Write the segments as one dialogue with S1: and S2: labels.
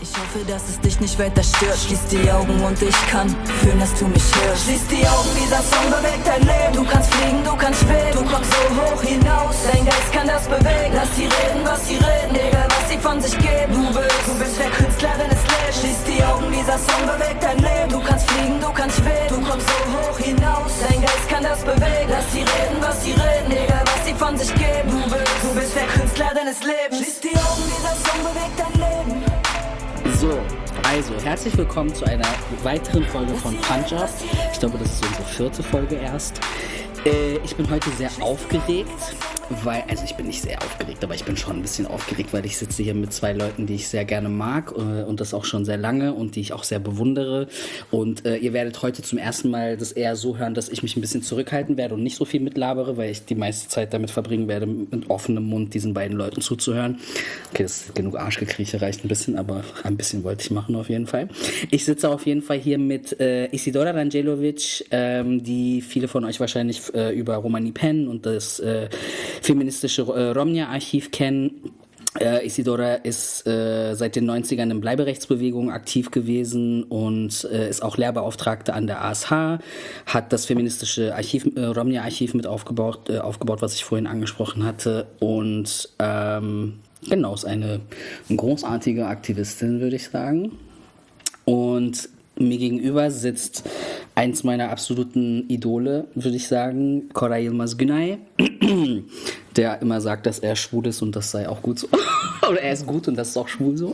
S1: Ich hoffe, dass es dich nicht weiter stört. Schließ die Augen und ich kann fühlen, dass du mich hörst. Schließ die Augen, dieser Song bewegt dein Leben. Du kannst fliegen, du kannst schweben. Du kommst so hoch hinaus, dein Geist kann das bewegen. Lass sie reden, was sie reden, egal was sie von sich geben. Du bist der Künstler deines Lebens. Schließ die Augen, dieser Song bewegt dein Leben. Du kannst fliegen, du kannst schweben. Du kommst so hoch hinaus, dein Geist kann das bewegen. Lass sie reden, was sie reden, egal was sie von sich geben. Du bist der Künstler deines Lebens. Schließ die Augen, dieser Song bewegt dein Leben.
S2: So, also herzlich willkommen zu einer weiteren Folge von Punch Up. Ich glaube, das ist unsere 4. Folge erst. Ich bin heute sehr aufgeregt, ich bin nicht sehr aufgeregt, aber ich bin schon ein bisschen aufgeregt, weil ich sitze hier mit 2 Leuten, die ich sehr gerne mag und das auch schon sehr lange und die ich auch sehr bewundere. Und ihr werdet heute zum ersten Mal das eher so hören, dass ich mich ein bisschen zurückhalten werde und nicht so viel mitlabere, weil ich die meiste Zeit damit verbringen werde, mit offenem Mund diesen beiden Leuten zuzuhören. Okay, das ist genug Arschgekrieche, reicht ein bisschen, aber ein bisschen wollte ich machen auf jeden Fall. Ich sitze auf jeden Fall hier mit Isidora Rangelovic, die viele von euch wahrscheinlich über Romani Pen und das feministische Romnia-Archiv kennen. Isidora ist seit den 90ern in Bleiberechtsbewegungen aktiv gewesen und ist auch Lehrbeauftragte an der ASH, hat das feministische Archiv, Romnia-Archiv mit aufgebaut, was ich vorhin angesprochen hatte, und genau, ist eine großartige Aktivistin, würde ich sagen. Und mir gegenüber sitzt eins meiner absoluten Idole, würde ich sagen, Koray Yilmaz Günay, der immer sagt, dass er schwul ist und das sei auch gut so. Oder er ist gut und das ist auch schwul so.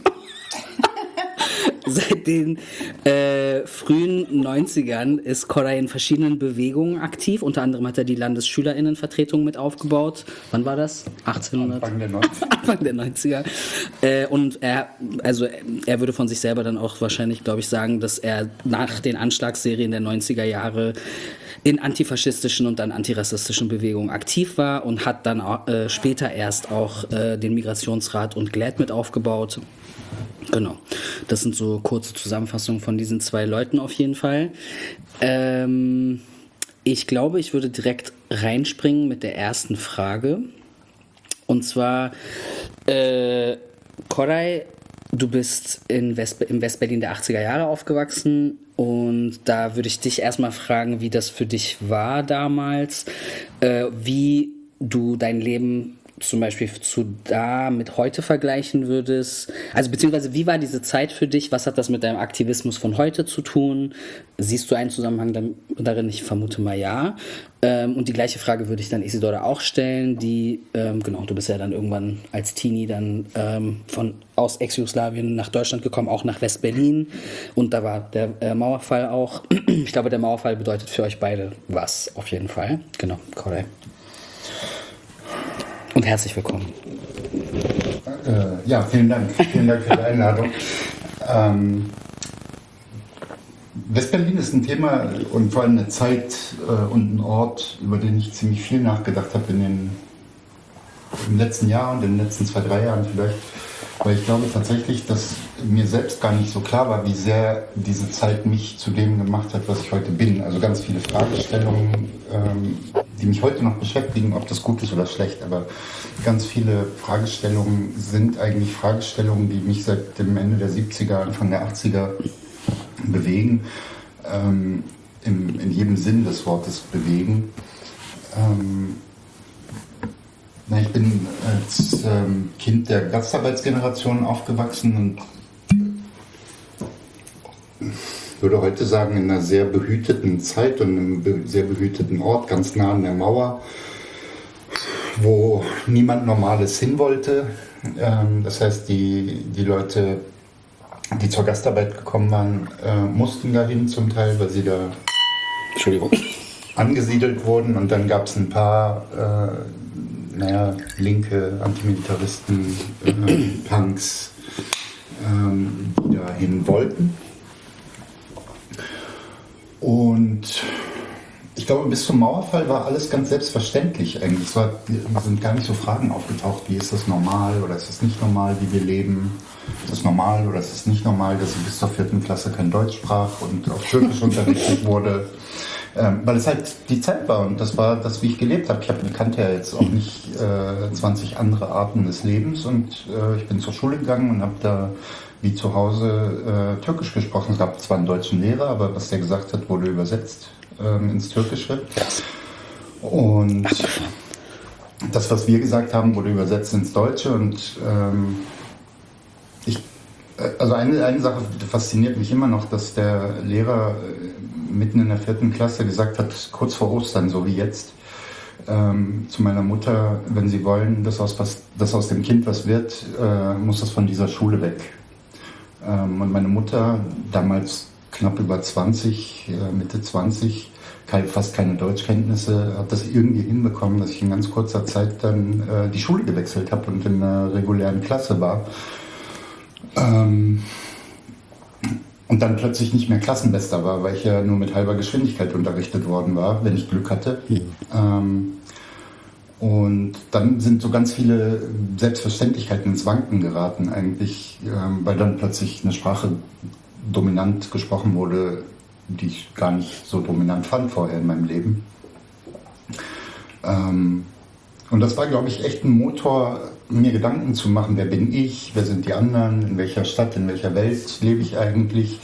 S2: Seit den frühen 90ern ist Koray in verschiedenen Bewegungen aktiv. Unter anderem hat er die Landesschülerinnenvertretung mit aufgebaut. Wann war das? 1800?
S3: Anfang der 90er.
S2: Anfang der 90er. Und er würde von sich selber dann auch wahrscheinlich, glaube ich, sagen, dass er nach den Anschlagsserien der 90er Jahre in antifaschistischen und dann antirassistischen Bewegungen aktiv war und hat dann später erst auch den Migrationsrat und GLAAD mit aufgebaut. Genau, das sind so kurze Zusammenfassungen von diesen 2 Leuten auf jeden Fall. Ich glaube, ich würde direkt reinspringen mit der ersten Frage. Und zwar, Koray, du bist im Westberlin der 80er Jahre aufgewachsen und da würde ich dich erstmal fragen, wie das für dich war damals, wie du dein Leben zum Beispiel mit heute vergleichen würdest, also beziehungsweise wie war diese Zeit für dich, was hat das mit deinem Aktivismus von heute zu tun, siehst du einen Zusammenhang darin? Ich vermute mal ja, und die gleiche Frage würde ich dann Isidora auch stellen, genau, du bist ja dann irgendwann als Teenie dann aus Ex-Jugoslawien nach Deutschland gekommen, auch nach West-Berlin, und da war der Mauerfall auch. Ich glaube, der Mauerfall bedeutet für euch beide was, auf jeden Fall. Genau, Koray. Und herzlich willkommen.
S3: Ja, vielen Dank. Vielen Dank für die Einladung. Westberlin ist ein Thema und vor allem eine Zeit und ein Ort, über den ich ziemlich viel nachgedacht habe im letzten Jahr und in den letzten 2-3 Jahren vielleicht. Weil ich glaube tatsächlich, dass mir selbst gar nicht so klar war, wie sehr diese Zeit mich zu dem gemacht hat, was ich heute bin. Also ganz viele Fragestellungen, die mich heute noch beschäftigen, ob das gut ist oder schlecht. Aber ganz viele Fragestellungen sind eigentlich Fragestellungen, die mich seit dem Ende der 70er, Anfang der 80er bewegen. In jedem Sinn des Wortes bewegen. Ich bin als Kind der Gastarbeitsgeneration aufgewachsen und würde heute sagen, in einer sehr behüteten Zeit und einem sehr behüteten Ort, ganz nah an der Mauer, wo niemand Normales hin wollte. Das heißt, die Leute, die zur Gastarbeit gekommen waren, mussten dahin zum Teil, weil sie da angesiedelt wurden. Und dann gab es ein paar linke Antimilitaristen, Punks, die dahin wollten. Und ich glaube, bis zum Mauerfall war alles ganz selbstverständlich eigentlich. Es sind gar nicht so Fragen aufgetaucht, wie ist das normal oder ist das nicht normal, wie wir leben. Ist das normal oder ist es nicht normal, dass ich bis zur 4. Klasse kein Deutsch sprach und auf Türkisch unterrichtet wurde? Weil es halt die Zeit war und das war das, wie ich gelebt habe. Ich kannte ja jetzt auch nicht 20 andere Arten des Lebens und ich bin zur Schule gegangen und habe da wie zu Hause Türkisch gesprochen. Es gab zwar einen deutschen Lehrer, aber was der gesagt hat, wurde übersetzt ins Türkische. Und das, was wir gesagt haben, wurde übersetzt ins Deutsche. Und also eine Sache fasziniert mich immer noch, dass der Lehrer mitten in der 4. Klasse gesagt hat, kurz vor Ostern, so wie jetzt, zu meiner Mutter, wenn Sie wollen, dass aus dem Kind was wird, muss das von dieser Schule weg. Und meine Mutter, damals knapp über 20, Mitte 20, fast keine Deutschkenntnisse, hat das irgendwie hinbekommen, dass ich in ganz kurzer Zeit dann die Schule gewechselt habe und in einer regulären Klasse war. Und dann plötzlich nicht mehr Klassenbester war, weil ich ja nur mit halber Geschwindigkeit unterrichtet worden war, wenn ich Glück hatte. Und dann sind so ganz viele Selbstverständlichkeiten ins Wanken geraten eigentlich, weil dann plötzlich eine Sprache dominant gesprochen wurde, die ich gar nicht so dominant fand vorher in meinem Leben. Und das war, glaube ich, echt ein Motor, mir Gedanken zu machen, wer bin ich, wer sind die anderen, in welcher Stadt, in welcher Welt lebe ich eigentlich.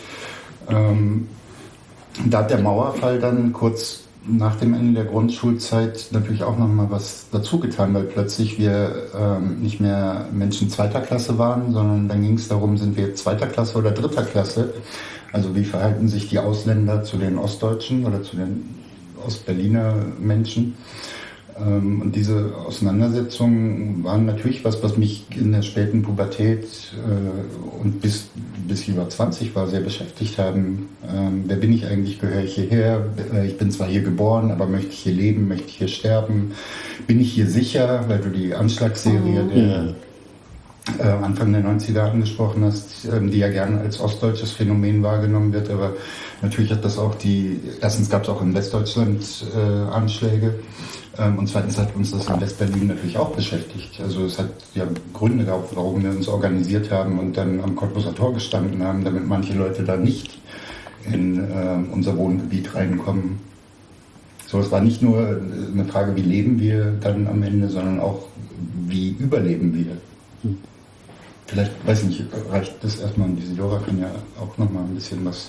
S3: Da hat der Mauerfall dann kurz nach dem Ende der Grundschulzeit natürlich auch nochmal was dazu getan, weil plötzlich wir nicht mehr Menschen 2. Klasse waren, sondern dann ging es darum, sind wir 2. Klasse oder 3. Klasse. Also wie verhalten sich die Ausländer zu den Ostdeutschen oder zu den Ostberliner Menschen. Und diese Auseinandersetzungen waren natürlich was mich in der späten Pubertät und bis ich über 20 war, sehr beschäftigt haben. Wer bin ich eigentlich? Gehöre ich hierher? Ich bin zwar hier geboren, aber möchte ich hier leben? Möchte ich hier sterben? Bin ich hier sicher? Weil du die Anschlagsserie der Anfang der 90er angesprochen hast, die ja gerne als ostdeutsches Phänomen wahrgenommen wird. Aber natürlich hat das auch erstens gab es auch in Westdeutschland Anschläge. Und zweitens hat uns das in Westberlin natürlich auch beschäftigt. Also es hat ja Gründe gehabt, warum wir uns organisiert haben und dann am Cottbuser Tor gestanden haben, damit manche Leute da nicht in unser Wohngebiet reinkommen. So, es war nicht nur eine Frage, wie leben wir dann am Ende, sondern auch, wie überleben wir. Vielleicht, weiß ich nicht, reicht das erstmal, und Isidora kann ja auch nochmal ein bisschen was.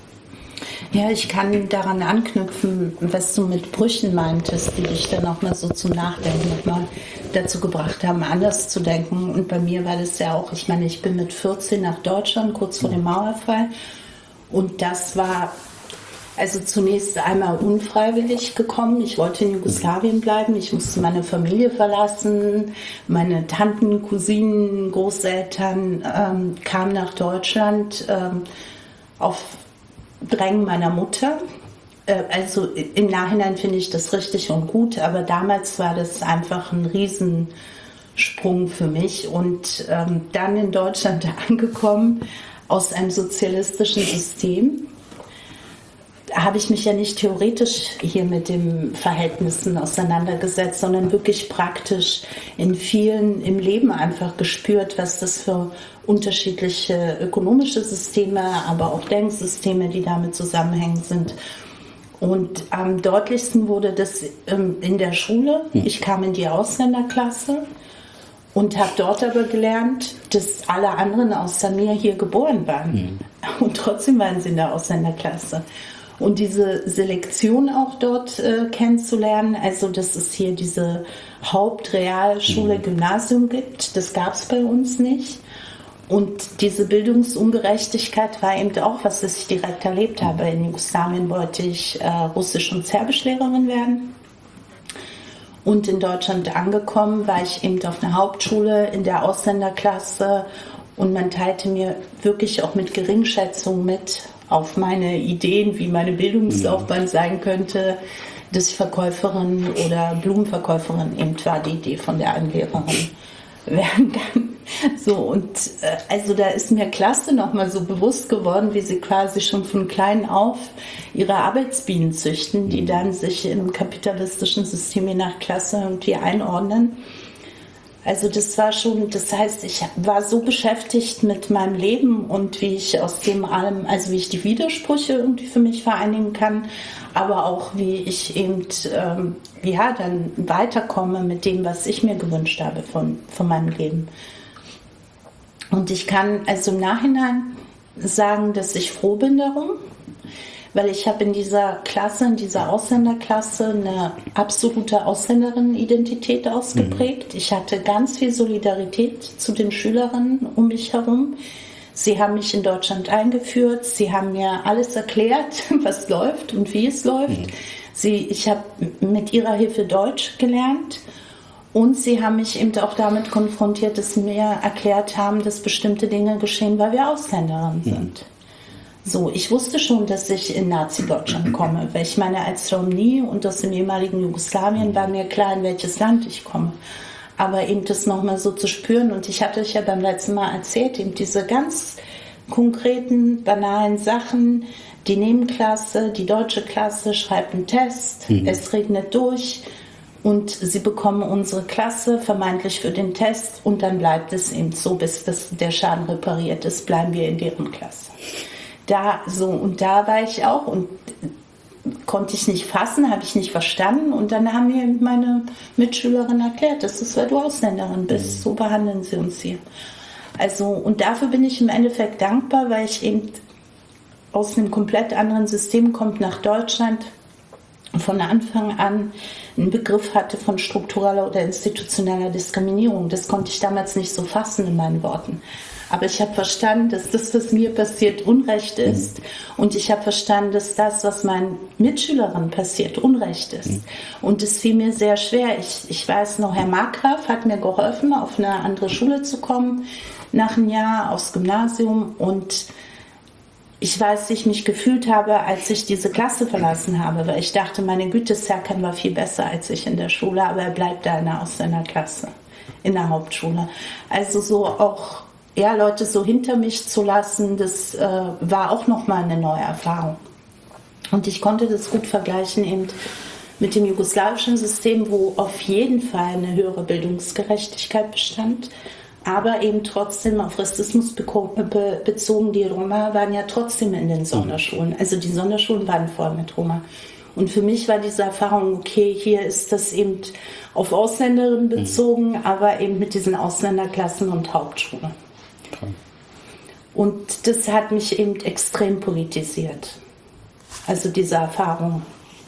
S4: Ja, ich kann daran anknüpfen, was du mit Brüchen meintest, die dich dann auch mal so zum Nachdenken nochmal dazu gebracht haben, anders zu denken. Und bei mir war das ja auch, ich meine, ich bin mit 14 nach Deutschland, kurz vor dem Mauerfall. Und das war also zunächst einmal unfreiwillig gekommen. Ich wollte in Jugoslawien bleiben. Ich musste meine Familie verlassen. Meine Tanten, Cousinen, Großeltern kamen nach Deutschland auf Drängen meiner Mutter. Also im Nachhinein finde ich das richtig und gut, aber damals war das einfach ein Riesensprung für mich. Und dann in Deutschland angekommen, aus einem sozialistischen System, habe ich mich ja nicht theoretisch hier mit den Verhältnissen auseinandergesetzt, sondern wirklich praktisch in vielen im Leben einfach gespürt, was das für unterschiedliche ökonomische Systeme, aber auch Denksysteme, die damit zusammenhängen sind. Und am deutlichsten wurde das in der Schule. Ich kam in die Ausländerklasse und habe dort aber gelernt, dass alle anderen außer mir hier geboren waren. Und trotzdem waren sie in der Ausländerklasse. Und diese Selektion auch dort kennenzulernen, also dass es hier diese Hauptrealschule, Gymnasium gibt, das gab es bei uns nicht. Und diese Bildungsungerechtigkeit war eben auch was ich direkt erlebt habe. In Jugoslawien wollte ich Russisch- und Serbischlehrerin werden. Und in Deutschland angekommen war ich eben auf einer Hauptschule in der Ausländerklasse. Und man teilte mir wirklich auch mit Geringschätzung mit auf meine Ideen, wie meine Bildungslaufbahn sein könnte, dass ich Verkäuferin oder Blumenverkäuferin eben war, die Idee von der einen Lehrerin werden kann. So, und also da ist mir Klasse nochmal so bewusst geworden, wie sie quasi schon von klein auf ihre Arbeitsbienen züchten, die dann sich im kapitalistischen System je nach Klasse irgendwie einordnen. Also das war schon, das heißt, ich war so beschäftigt mit meinem Leben und wie ich aus dem allem, also wie ich die Widersprüche irgendwie für mich vereinigen kann, aber auch wie ich eben dann weiterkomme mit dem, was ich mir gewünscht habe von meinem Leben. Und ich kann also im Nachhinein sagen, dass ich froh bin darum, weil ich habe in dieser Klasse, in dieser Ausländerklasse eine absolute Ausländerin-Identität ausgeprägt. Ich hatte ganz viel Solidarität zu den Schülerinnen um mich herum. Sie haben mich in Deutschland eingeführt, sie haben mir alles erklärt, was läuft und wie es läuft. Ich habe mit ihrer Hilfe Deutsch gelernt. Und sie haben mich eben auch damit konfrontiert, dass sie mir erklärt haben, dass bestimmte Dinge geschehen, weil wir Ausländerinnen sind. So, ich wusste schon, dass ich in Nazi-Deutschland komme, weil ich meine, als Romni und aus dem ehemaligen Jugoslawien war mir klar, in welches Land ich komme. Aber eben das nochmal so zu spüren, und ich hatte euch ja beim letzten Mal erzählt, eben diese ganz konkreten, banalen Sachen, die Nebenklasse, die deutsche Klasse schreibt einen Test, es regnet durch, und sie bekommen unsere Klasse vermeintlich für den Test, und dann bleibt es eben so, bis der Schaden repariert ist, bleiben wir in deren Klasse. Da war ich auch und konnte ich nicht fassen, habe ich nicht verstanden, und dann haben mir meine Mitschülerin erklärt, das ist, weil du Ausländerin bist, so behandeln sie uns hier. Also, und dafür bin ich im Endeffekt dankbar, weil ich eben aus einem komplett anderen System komme nach Deutschland, von Anfang an einen Begriff hatte von struktureller oder institutioneller Diskriminierung. Das konnte ich damals nicht so fassen in meinen Worten. Aber ich habe verstanden, dass das, was mir passiert, Unrecht ist. Und ich habe verstanden, dass das, was meinen Mitschülerinnen passiert, Unrecht ist. Und es fiel mir sehr schwer. Ich weiß noch, Herr Markgraf hat mir geholfen, auf eine andere Schule zu kommen, nach einem Jahr aufs Gymnasium. Und ich weiß, wie ich mich gefühlt habe, als ich diese Klasse verlassen habe, weil ich dachte, meine Güte, Serkan war viel besser als ich in der Schule, aber er bleibt da in der Ausländerklasse, in der Hauptschule. Also so auch, ja, Leute so hinter mich zu lassen, das war auch nochmal eine neue Erfahrung. Und ich konnte das gut vergleichen eben mit dem jugoslawischen System, wo auf jeden Fall eine höhere Bildungsgerechtigkeit bestand, aber eben trotzdem auf Rassismus bezogen. Die Roma waren ja trotzdem in den Sonderschulen. Also die Sonderschulen waren voll mit Roma. Und für mich war diese Erfahrung, okay, hier ist das eben auf Ausländerinnen bezogen, aber eben mit diesen Ausländerklassen und Hauptschule. Okay. Und das hat mich eben extrem politisiert. Also diese Erfahrung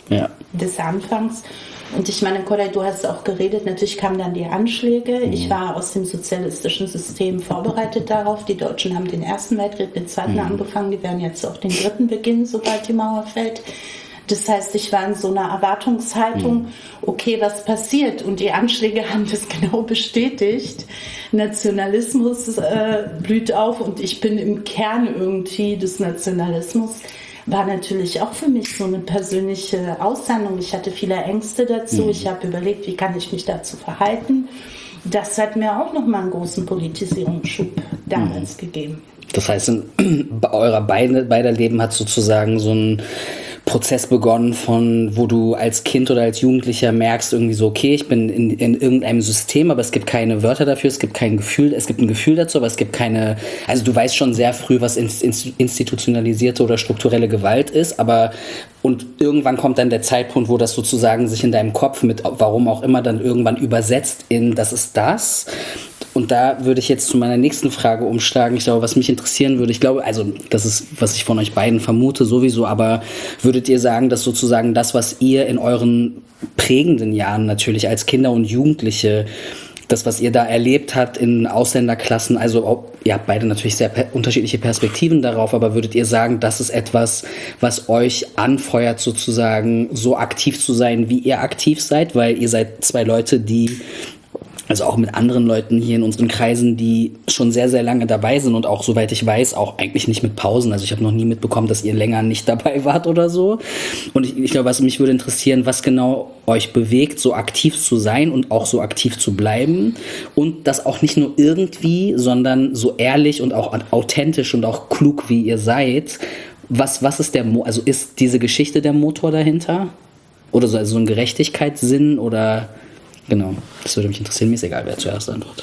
S4: des Anfangs. Und ich meine, Koray, du hast auch geredet, natürlich kamen dann die Anschläge. Ich war aus dem sozialistischen System vorbereitet darauf. Die Deutschen haben den Ersten Weltkrieg, den Zweiten angefangen. Die werden jetzt auch den Dritten beginnen, sobald die Mauer fällt. Das heißt, ich war in so einer Erwartungshaltung, okay, was passiert? Und die Anschläge haben das genau bestätigt. Nationalismus blüht auf, und ich bin im Kern irgendwie des Nationalismus. War natürlich auch für mich so eine persönliche Aussendung. Ich hatte viele Ängste dazu. Ich habe überlegt, wie kann ich mich dazu verhalten. Das hat mir auch nochmal einen großen Politisierungsschub damals gegeben.
S2: Das heißt, euer beider Leben hat sozusagen so ein Prozess begonnen, wo du als Kind oder als Jugendlicher merkst, irgendwie so, okay, ich bin in irgendeinem System, aber es gibt keine Wörter dafür, es gibt ein Gefühl dazu, aber es gibt keine, also du weißt schon sehr früh, was institutionalisierte oder strukturelle Gewalt ist, und irgendwann kommt dann der Zeitpunkt, wo das sozusagen sich in deinem Kopf mit, warum auch immer, dann irgendwann übersetzt in, das ist das. Und da würde ich jetzt zu meiner nächsten Frage umschlagen. Ich glaube, was mich interessieren würde, ich glaube, also das ist, was ich von euch beiden vermute sowieso, aber würdet ihr sagen, dass sozusagen das, was ihr in euren prägenden Jahren natürlich als Kinder und Jugendliche, das, was ihr da erlebt habt in Ausländerklassen, also ihr habt beide natürlich sehr unterschiedliche Perspektiven darauf, aber würdet ihr sagen, das ist etwas, was euch anfeuert, sozusagen so aktiv zu sein, wie ihr aktiv seid, weil ihr seid zwei Leute, die, also auch mit anderen Leuten hier in unseren Kreisen, die schon sehr, sehr lange dabei sind und auch, soweit ich weiß, auch eigentlich nicht mit Pausen. Also ich habe noch nie mitbekommen, dass ihr länger nicht dabei wart oder so. Und ich glaube, was mich würde interessieren, was genau euch bewegt, so aktiv zu sein und auch so aktiv zu bleiben. Und das auch nicht nur irgendwie, sondern so ehrlich und auch authentisch und auch klug, wie ihr seid. Was ist also ist diese Geschichte der Motor dahinter? Oder so, also so ein Gerechtigkeitssinn oder... Genau, das würde mich interessieren. Mir ist egal, wer zuerst antwortet.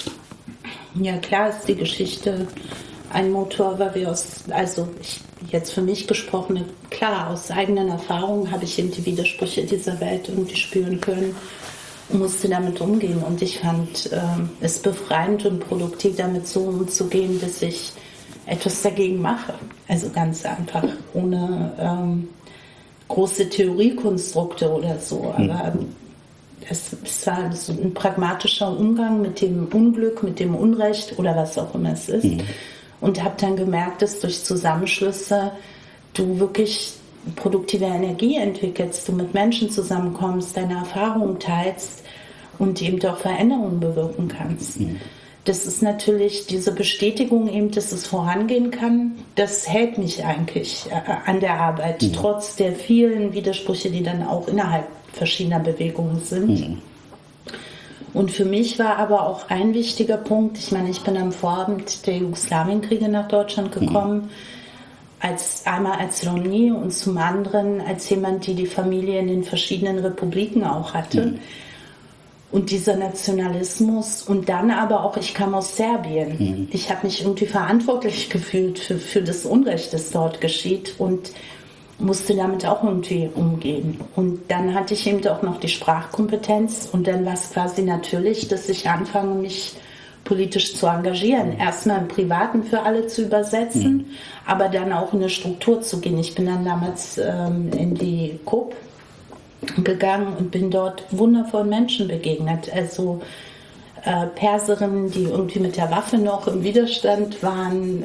S4: Ja, klar ist die Geschichte ein Motor, weil wir jetzt für mich gesprochen, klar, aus eigenen Erfahrungen habe ich eben die Widersprüche dieser Welt irgendwie spüren können. musste damit umgehen. Und ich fand es befreiend und produktiv, damit so umzugehen, dass ich etwas dagegen mache. Also ganz einfach, ohne große Theoriekonstrukte oder so. Aber es war so ein pragmatischer Umgang mit dem Unglück, mit dem Unrecht oder was auch immer es ist. Und habe dann gemerkt, dass durch Zusammenschlüsse du wirklich produktive Energie entwickelst, du mit Menschen zusammenkommst, deine Erfahrungen teilst und eben auch Veränderungen bewirken kannst. Das ist natürlich diese Bestätigung eben, dass es vorangehen kann, das hält mich eigentlich an der Arbeit, trotz der vielen Widersprüche, die dann auch innerhalb verschiedener Bewegungen sind. Und für mich war aber auch ein wichtiger Punkt, ich meine, ich bin am Vorabend der Jugoslawienkriege nach Deutschland gekommen, einmal als Romni und zum anderen als jemand, die Familie in den verschiedenen Republiken auch hatte. Und dieser Nationalismus und dann aber auch, ich kam aus Serbien. Ich habe mich irgendwie verantwortlich gefühlt für das Unrecht, das dort geschieht und musste damit auch irgendwie umgehen. Und dann hatte ich eben auch noch die Sprachkompetenz und dann war es quasi natürlich, dass ich anfange, mich politisch zu engagieren. Erstmal im Privaten für alle zu übersetzen, aber dann auch in eine Struktur zu gehen. Ich bin dann damals in die KOP gegangen und bin dort wundervollen Menschen begegnet. Also Perserinnen, die irgendwie mit der Waffe noch im Widerstand waren,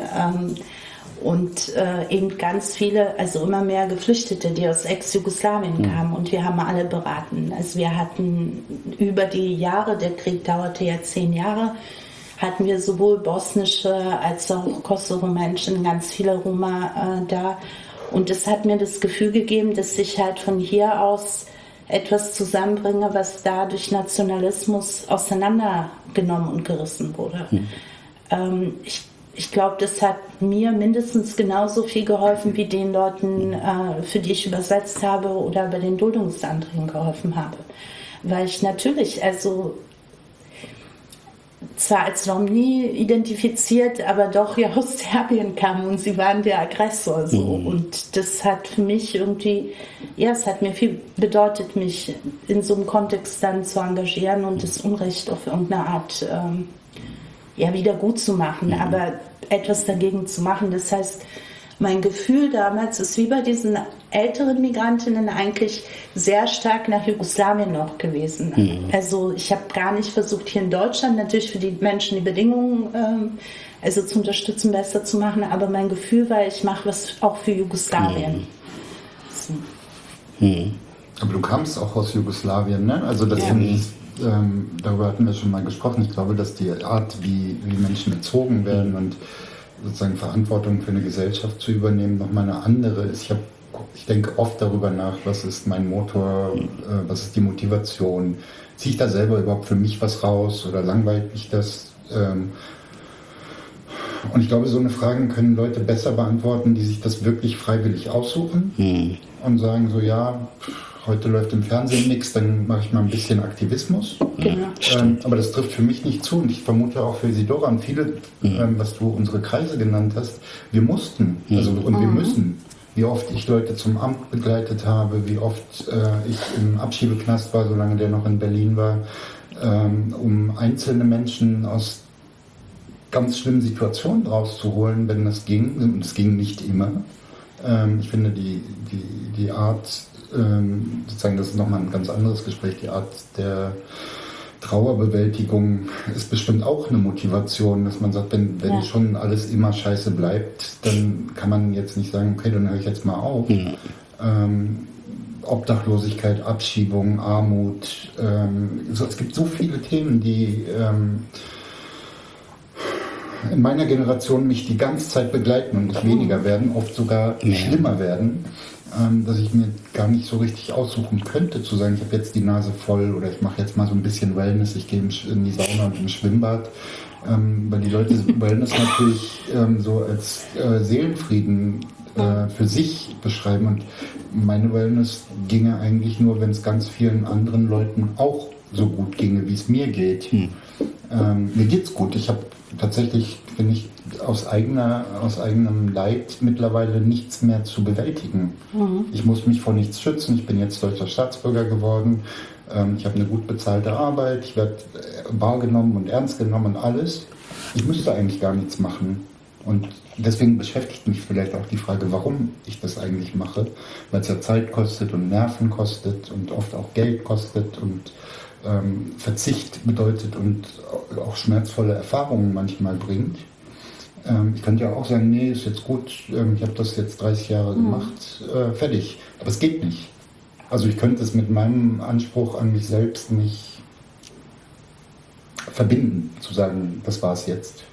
S4: und eben ganz viele, also immer mehr Geflüchtete, die aus Ex-Jugoslawien kamen und wir haben alle beraten. Also wir hatten über die Jahre, der Krieg dauerte ja 10 Jahre, hatten wir sowohl bosnische als auch Kosovo-Menschen, ganz viele Roma da und es hat mir das Gefühl gegeben, dass ich halt von hier aus etwas zusammenbringe, was da durch Nationalismus auseinandergenommen und gerissen wurde. Ich glaube, das hat mir mindestens genauso viel geholfen, wie den Leuten, für die ich übersetzt habe oder bei den Duldungsanträgen geholfen habe. Weil ich natürlich, also zwar als Romni identifiziert, aber doch ja aus Serbien kam und sie waren der Aggressor. So. Und das hat für mich irgendwie, ja, es hat mir viel bedeutet, mich in so einem Kontext dann zu engagieren und das Unrecht auf irgendeine Art wieder gut zu machen, aber etwas dagegen zu machen. Das heißt, mein Gefühl damals ist wie bei diesen älteren Migrantinnen eigentlich sehr stark nach Jugoslawien noch gewesen. Also ich habe gar nicht versucht, hier in Deutschland natürlich für die Menschen die Bedingungen also zu unterstützen, besser zu machen, aber mein Gefühl war, ich mache was auch für Jugoslawien. So.
S3: Aber du kamst auch aus Jugoslawien, ne? Also das finde ich, darüber hatten wir schon mal gesprochen. Ich glaube, dass die Art, wie Menschen erzogen werden und sozusagen Verantwortung für eine Gesellschaft zu übernehmen, nochmal eine andere ist. Ich denke oft darüber nach, was ist mein Motor, was ist die Motivation, ziehe ich da selber überhaupt für mich was raus oder langweilt mich das? Und ich glaube, so eine Frage können Leute besser beantworten, die sich das wirklich freiwillig aussuchen und sagen so, ja, heute läuft im Fernsehen nichts, dann mache ich mal ein bisschen Aktivismus.
S4: Genau.
S3: Aber das trifft für mich nicht zu und ich vermute auch für Isidora und viele, was du unsere Kreise genannt hast, wir mussten, also und wir müssen. Wie oft ich Leute zum Amt begleitet habe, wie oft ich im Abschiebeknast war, solange der noch in Berlin war, um einzelne Menschen aus ganz schlimmen Situationen rauszuholen, wenn das ging. Und es ging nicht immer. Ich finde die Art, sozusagen, das ist nochmal ein ganz anderes Gespräch, die Art der Trauerbewältigung ist bestimmt auch eine Motivation, dass man sagt, wenn schon alles immer scheiße bleibt, dann kann man jetzt nicht sagen, okay, dann höre ich jetzt mal auf. Obdachlosigkeit, Abschiebung, Armut, es gibt so viele Themen, die in meiner Generation mich die ganze Zeit begleiten und nicht weniger werden, oft sogar schlimmer werden, dass ich mir gar nicht so richtig aussuchen könnte, zu sagen, ich habe jetzt die Nase voll oder ich mache jetzt mal so ein bisschen Wellness, ich gehe in die Sauna und im Schwimmbad, weil die Leute Wellness natürlich so als Seelenfrieden für sich beschreiben und meine Wellness ginge eigentlich nur, wenn es ganz vielen anderen Leuten auch so gut ginge, wie es mir geht. Mir geht's gut. Ich habe tatsächlich, finde ich, aus eigenem Leid mittlerweile nichts mehr zu bewältigen. Ich muss mich vor nichts schützen. Ich bin jetzt deutscher Staatsbürger geworden. ich habe eine gut bezahlte Arbeit, ich werde wahrgenommen und ernst genommen und alles. Ich müsste eigentlich gar nichts machen. Und deswegen beschäftigt mich vielleicht auch die Frage, warum ich das eigentlich mache, weil es ja Zeit kostet und Nerven kostet und oft auch Geld kostet und Verzicht bedeutet und auch schmerzvolle Erfahrungen manchmal bringt. Ich könnte ja auch sagen, nee, ist jetzt gut, ich habe das jetzt 30 Jahre gemacht, fertig. Aber es geht nicht. Also ich könnte es mit meinem Anspruch an mich selbst nicht verbinden, zu sagen, das war es jetzt.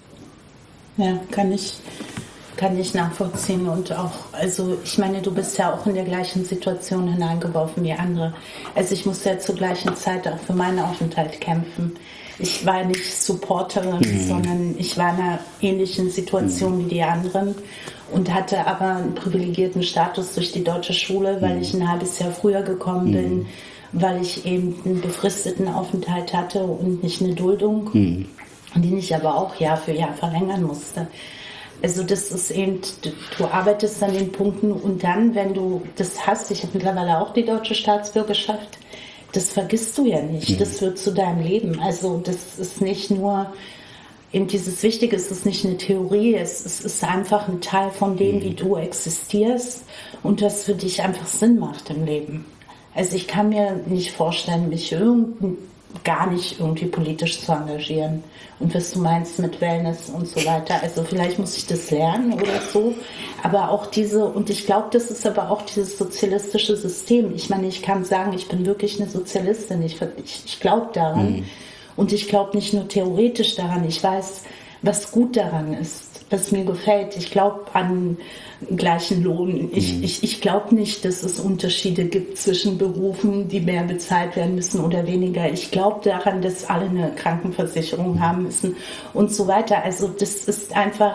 S4: Ja, kann ich nachvollziehen und auch, also ich meine, du bist ja auch in der gleichen Situation hineingeworfen wie andere. Also ich musste ja zur gleichen Zeit auch für meinen Aufenthalt kämpfen. Ich war nicht Supporterin, sondern ich war in einer ähnlichen Situation wie die anderen und hatte aber einen privilegierten Status durch die deutsche Schule, weil ich ein halbes Jahr früher gekommen bin, weil ich eben einen befristeten Aufenthalt hatte und nicht eine Duldung, die ich aber auch Jahr für Jahr verlängern musste. Also das ist eben, du arbeitest an den Punkten und dann, wenn du das hast, ich habe mittlerweile auch die deutsche Staatsbürgerschaft, das vergisst du ja nicht, das wird zu deinem Leben. Also das ist nicht nur, eben dieses Wichtige, es ist nicht eine Theorie, es ist einfach ein Teil von dem, wie du existierst und das für dich einfach Sinn macht im Leben. Also ich kann mir nicht vorstellen, mich gar nicht irgendwie politisch zu engagieren. Und was du meinst mit Wellness und so weiter, also vielleicht muss ich das lernen oder so, aber auch und ich glaube, das ist aber auch dieses sozialistische System. Ich meine, ich kann sagen, ich bin wirklich eine Sozialistin, ich glaube daran und ich glaube nicht nur theoretisch daran, ich weiß, was gut daran ist, was mir gefällt. Ich glaube an gleichen Lohn. Ich glaube nicht, dass es Unterschiede gibt zwischen Berufen, die mehr bezahlt werden müssen oder weniger. Ich glaube daran, dass alle eine Krankenversicherung haben müssen und so weiter. Also das ist einfach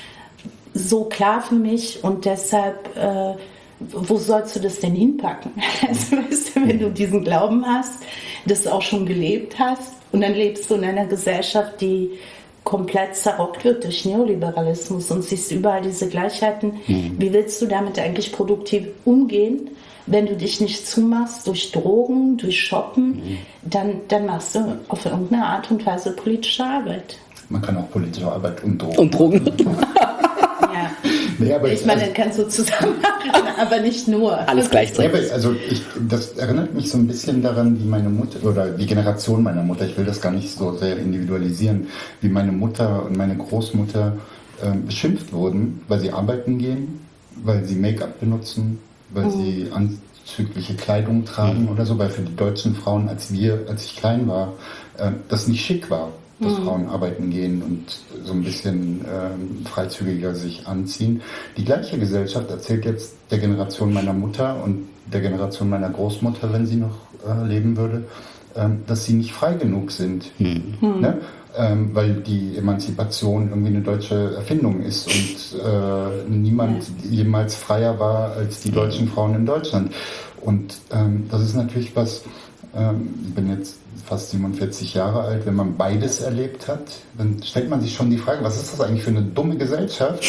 S4: so klar für mich und deshalb, wo sollst du das denn hinpacken? Also, weißt du, wenn du diesen Glauben hast, das auch schon gelebt hast und dann lebst du in einer Gesellschaft, die komplett zerrockt wird durch Neoliberalismus und siehst überall diese Gleichheiten. Wie willst du damit eigentlich produktiv umgehen, wenn du dich nicht zumachst durch Drogen, durch Shoppen, dann machst du auf irgendeine Art und Weise politische Arbeit.
S3: Man kann auch politische Arbeit und Drogen.
S2: Und Drogen.
S4: Ja.
S3: Nee, aber
S4: ich meine, das kannst du zusammen machen, aber nicht nur.
S2: Alles gleichzeitig.
S3: Ja, also das erinnert mich so ein bisschen daran, wie meine Mutter oder die Generation meiner Mutter, ich will das gar nicht so sehr individualisieren, wie meine Mutter und meine Großmutter beschimpft wurden, weil sie arbeiten gehen, weil sie Make-up benutzen, weil sie anzügliche Kleidung tragen oder so, weil für die deutschen Frauen, als ich klein war, das nicht schick war, dass Frauen arbeiten gehen und so ein bisschen freizügiger sich anziehen. Die gleiche Gesellschaft erzählt jetzt der Generation meiner Mutter und der Generation meiner Großmutter, wenn sie noch leben würde, dass sie nicht frei genug sind. Ne? Weil die Emanzipation irgendwie eine deutsche Erfindung ist und niemand jemals freier war als die deutschen Frauen in Deutschland. Und das ist natürlich was, ich bin jetzt fast 47 Jahre alt, wenn man beides erlebt hat, dann stellt man sich schon die Frage, was ist das eigentlich für eine dumme Gesellschaft,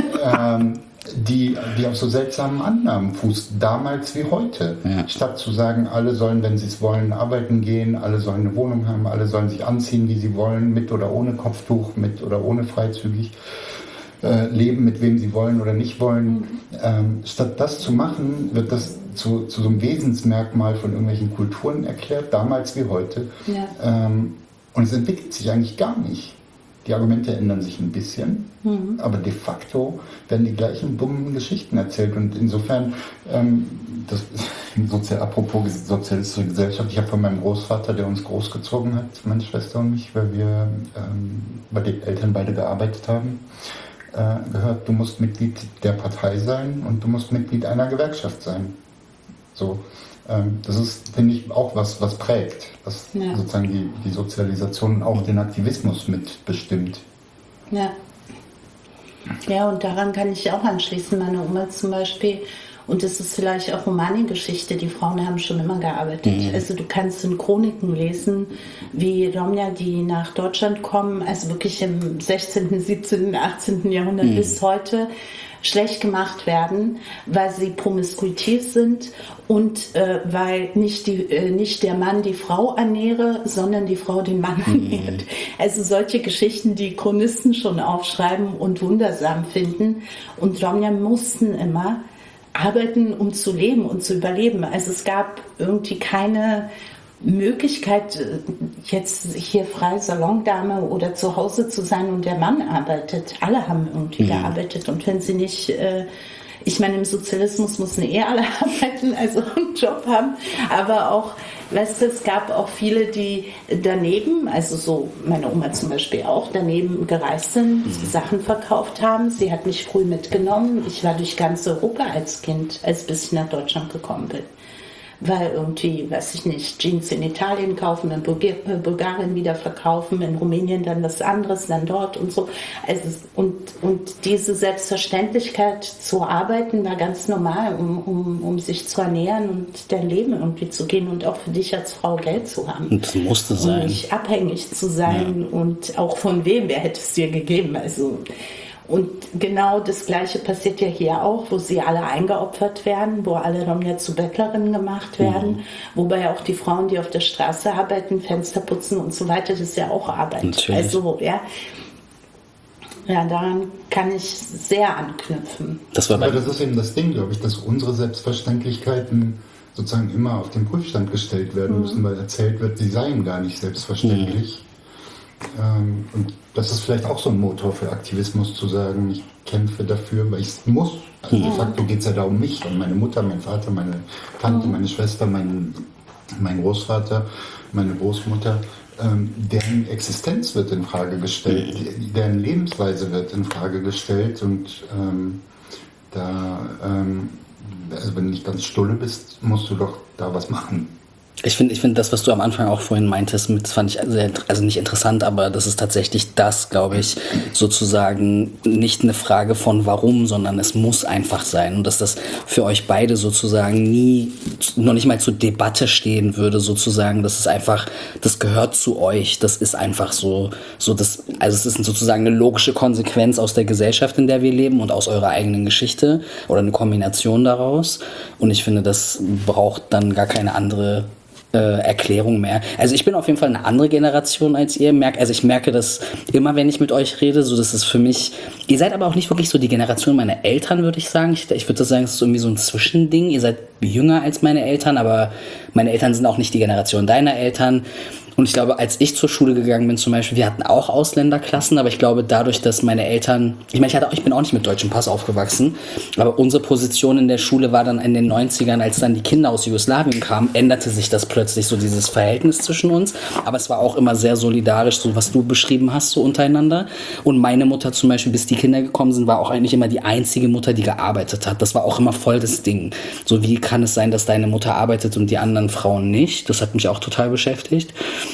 S3: die auf so seltsamen Annahmen fußt, damals wie heute. Ja. Statt zu sagen, alle sollen, wenn sie es wollen, arbeiten gehen, alle sollen eine Wohnung haben, alle sollen sich anziehen, wie sie wollen, mit oder ohne Kopftuch, mit oder ohne freizügig leben, mit wem sie wollen oder nicht wollen. Statt das zu machen, wird das zu so einem Wesensmerkmal von irgendwelchen Kulturen erklärt, damals wie heute. Ja. Und es entwickelt sich eigentlich gar nicht. Die Argumente ändern sich ein bisschen, aber de facto werden die gleichen dummen Geschichten erzählt. Und insofern, apropos sozialistische Gesellschaft, ich habe von meinem Großvater, der uns großgezogen hat, meine Schwester und mich, weil die Eltern beide gearbeitet haben, gehört, du musst Mitglied der Partei sein und du musst Mitglied einer Gewerkschaft sein. So, das ist, finde ich, auch was prägt, was sozusagen die Sozialisation und auch den Aktivismus mitbestimmt.
S4: Ja. Ja, und daran kann ich auch anschließen. Meine Oma zum Beispiel Und das ist vielleicht auch Romanengeschichte. Die Frauen haben schon immer gearbeitet. Also du kannst in Chroniken lesen, wie Romja, die nach Deutschland kommen, also wirklich im 16., 17., 18. Jahrhundert bis heute, schlecht gemacht werden, weil sie promiskuitiv sind und weil nicht der Mann die Frau ernähre, sondern die Frau den Mann ernährt. Also solche Geschichten, die Chronisten schon aufschreiben und wundersam finden. Und Romja mussten immer arbeiten, um zu leben und zu überleben. Also es gab irgendwie keine Möglichkeit, jetzt hier frei Salondame oder zu Hause zu sein und der Mann arbeitet. Alle haben irgendwie gearbeitet und wenn sie nicht, ich meine, im Sozialismus mussten alle arbeiten, also einen Job haben, aber auch, weißt du, es gab auch viele, die daneben, also so meine Oma zum Beispiel auch, daneben gereist sind, Sachen verkauft haben. Sie hat mich früh mitgenommen. Ich war durch ganz Europa als Kind, bis ich nach Deutschland gekommen bin. Weil irgendwie, weiß ich nicht, Jeans in Italien kaufen, in Bulgarien wieder verkaufen, in Rumänien dann was anderes, dann dort und so. Also, und diese Selbstverständlichkeit zu arbeiten war ganz normal, um sich zu ernähren und dein Leben irgendwie zu gehen und auch für dich als Frau Geld zu haben.
S2: Und das musste sein.
S4: Und nicht abhängig zu sein und auch von wem, wer hätte es dir gegeben. Also, und genau das Gleiche passiert ja hier auch, wo sie alle eingeopfert werden, wo alle Romja zu Bettlerinnen gemacht werden, wobei auch die Frauen, die auf der Straße arbeiten, Fenster putzen und so weiter, das ist ja auch Arbeit.
S2: Natürlich.
S4: Also, ja, daran kann ich sehr anknüpfen.
S3: Aber das ist eben das Ding, glaube ich, dass unsere Selbstverständlichkeiten sozusagen immer auf den Prüfstand gestellt werden müssen, weil erzählt wird, sie seien gar nicht selbstverständlich. Und das ist vielleicht auch so ein Motor für Aktivismus, zu sagen, ich kämpfe dafür, weil ich es muss. Also de facto geht es ja da um mich, um meine Mutter, mein Vater, meine Tante, meine Schwester, mein Großvater, meine Großmutter. Deren Existenz wird in Frage gestellt, deren Lebensweise wird in Frage gestellt und also wenn du nicht ganz stulle bist, musst du doch da was machen.
S2: Ich finde das, was du am Anfang auch vorhin meintest, das fand ich sehr, also nicht interessant, aber das ist tatsächlich das, glaube ich, sozusagen nicht eine Frage von warum, sondern es muss einfach sein und dass das für euch beide sozusagen noch nicht mal zur Debatte stehen würde, sozusagen, das ist einfach, das gehört zu euch, das ist einfach so das, also es ist sozusagen eine logische Konsequenz aus der Gesellschaft, in der wir leben und aus eurer eigenen Geschichte oder eine Kombination daraus und ich finde, das braucht dann gar keine andere Erklärung mehr. Also ich bin auf jeden Fall eine andere Generation als ihr. Also ich merke das immer, wenn ich mit euch rede, so dass es für mich, ihr seid aber auch nicht wirklich so die Generation meiner Eltern, würde ich sagen. Ich würde sagen, es ist irgendwie so ein Zwischending. Ihr seid jünger als meine Eltern, aber meine Eltern sind auch nicht die Generation deiner Eltern. Und ich glaube, als ich zur Schule gegangen bin zum Beispiel, wir hatten auch Ausländerklassen, aber ich glaube dadurch, dass meine Eltern, ich meine, ich bin auch nicht mit deutschem Pass aufgewachsen, aber unsere Position in der Schule war dann in den 90ern, als dann die Kinder aus Jugoslawien kamen, änderte sich das plötzlich, so dieses Verhältnis zwischen uns, aber es war auch immer sehr solidarisch, so was du beschrieben hast, so untereinander. Und meine Mutter zum Beispiel, bis die Kinder gekommen sind, war auch eigentlich immer die einzige Mutter, die gearbeitet hat. Das war auch immer voll das Ding. So, wie kann es sein, dass deine Mutter arbeitet und die anderen Frauen nicht? Das hat mich auch total beschäftigt.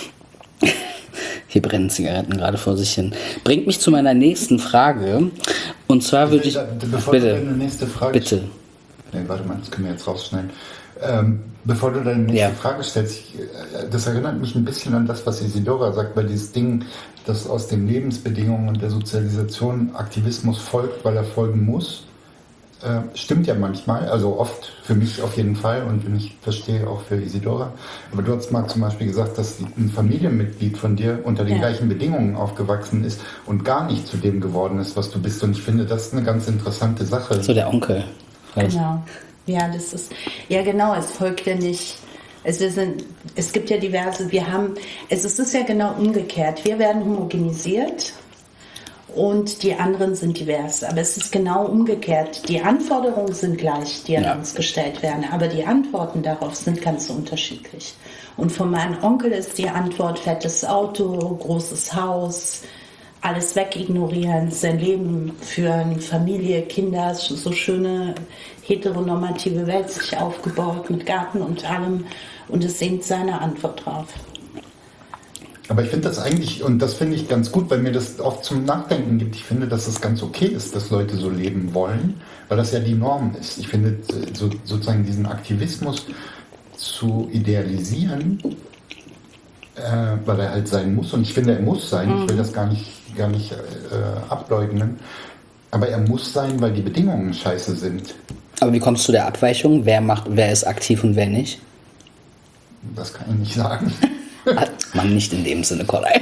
S2: Hier brennen Zigaretten gerade vor sich hin. Bringt mich zu meiner nächsten Frage. Und zwar würde ich...
S3: Bevor du deine nächste Frage...
S2: Bitte.
S3: Nee, warte mal, das können wir jetzt rausschneiden. Bevor du deine nächste Frage stellst, das erinnert mich ein bisschen an das, was Isidora sagt, weil dieses Ding, dass aus den Lebensbedingungen und der Sozialisation Aktivismus folgt, weil er folgen muss, stimmt ja manchmal, also oft für mich auf jeden Fall und ich verstehe auch für Isidora. Aber du hast mal zum Beispiel gesagt, dass ein Familienmitglied von dir unter den gleichen Bedingungen aufgewachsen ist und gar nicht zu dem geworden ist, was du bist. Und ich finde, das ist eine ganz interessante Sache.
S2: So der Onkel.
S4: Genau. Ja, das ist, ja genau, es folgt ja nicht. Es gibt ja diverse, es ist ja genau umgekehrt. Wir werden homogenisiert. Und die anderen sind divers. Aber es ist genau umgekehrt. Die Anforderungen sind gleich, die an uns gestellt werden. Aber die Antworten darauf sind ganz unterschiedlich. Und von meinem Onkel ist die Antwort fettes Auto, großes Haus, alles wegignorieren, sein Leben führen, Familie, Kinder, so schöne heteronormative Welt sich aufgebaut mit Garten und allem. Und es singt seine Antwort drauf.
S3: Aber ich finde das eigentlich, und das finde ich ganz gut, weil mir das oft zum Nachdenken gibt, ich finde, dass es ganz okay ist, dass Leute so leben wollen, weil das ja die Norm ist. Ich finde, sozusagen diesen Aktivismus zu idealisieren, weil er halt sein muss, und ich finde, er muss sein, ich will das gar nicht ableugnen, aber er muss sein, weil die Bedingungen scheiße sind.
S2: Aber wie kommst du der Abweichung? Wer ist aktiv und wer nicht?
S3: Das kann ich nicht sagen.
S2: Man nicht in dem Sinne, Koray.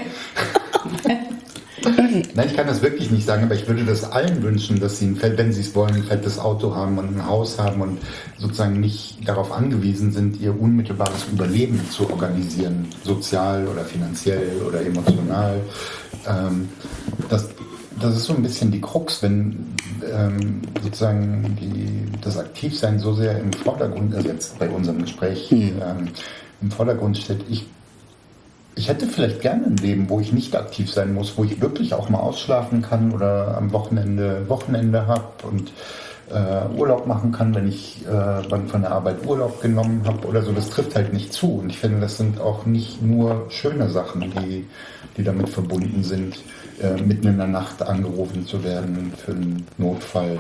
S3: Nein, ich kann das wirklich nicht sagen, aber ich würde das allen wünschen, dass sie, wenn sie es wollen, ein fettes Auto haben und ein Haus haben und sozusagen nicht darauf angewiesen sind, ihr unmittelbares Überleben zu organisieren, sozial oder finanziell oder emotional. Das ist so ein bisschen die Krux, wenn sozusagen das Aktivsein so sehr im Vordergrund, also jetzt bei unserem Gespräch im Vordergrund steht. Ich hätte vielleicht gerne ein Leben, wo ich nicht aktiv sein muss, wo ich wirklich auch mal ausschlafen kann oder am Wochenende habe und Urlaub machen kann, wenn ich von der Arbeit Urlaub genommen habe oder so. Das trifft halt nicht zu. Und ich finde, das sind auch nicht nur schöne Sachen, die damit verbunden sind, mitten in der Nacht angerufen zu werden für einen Notfall.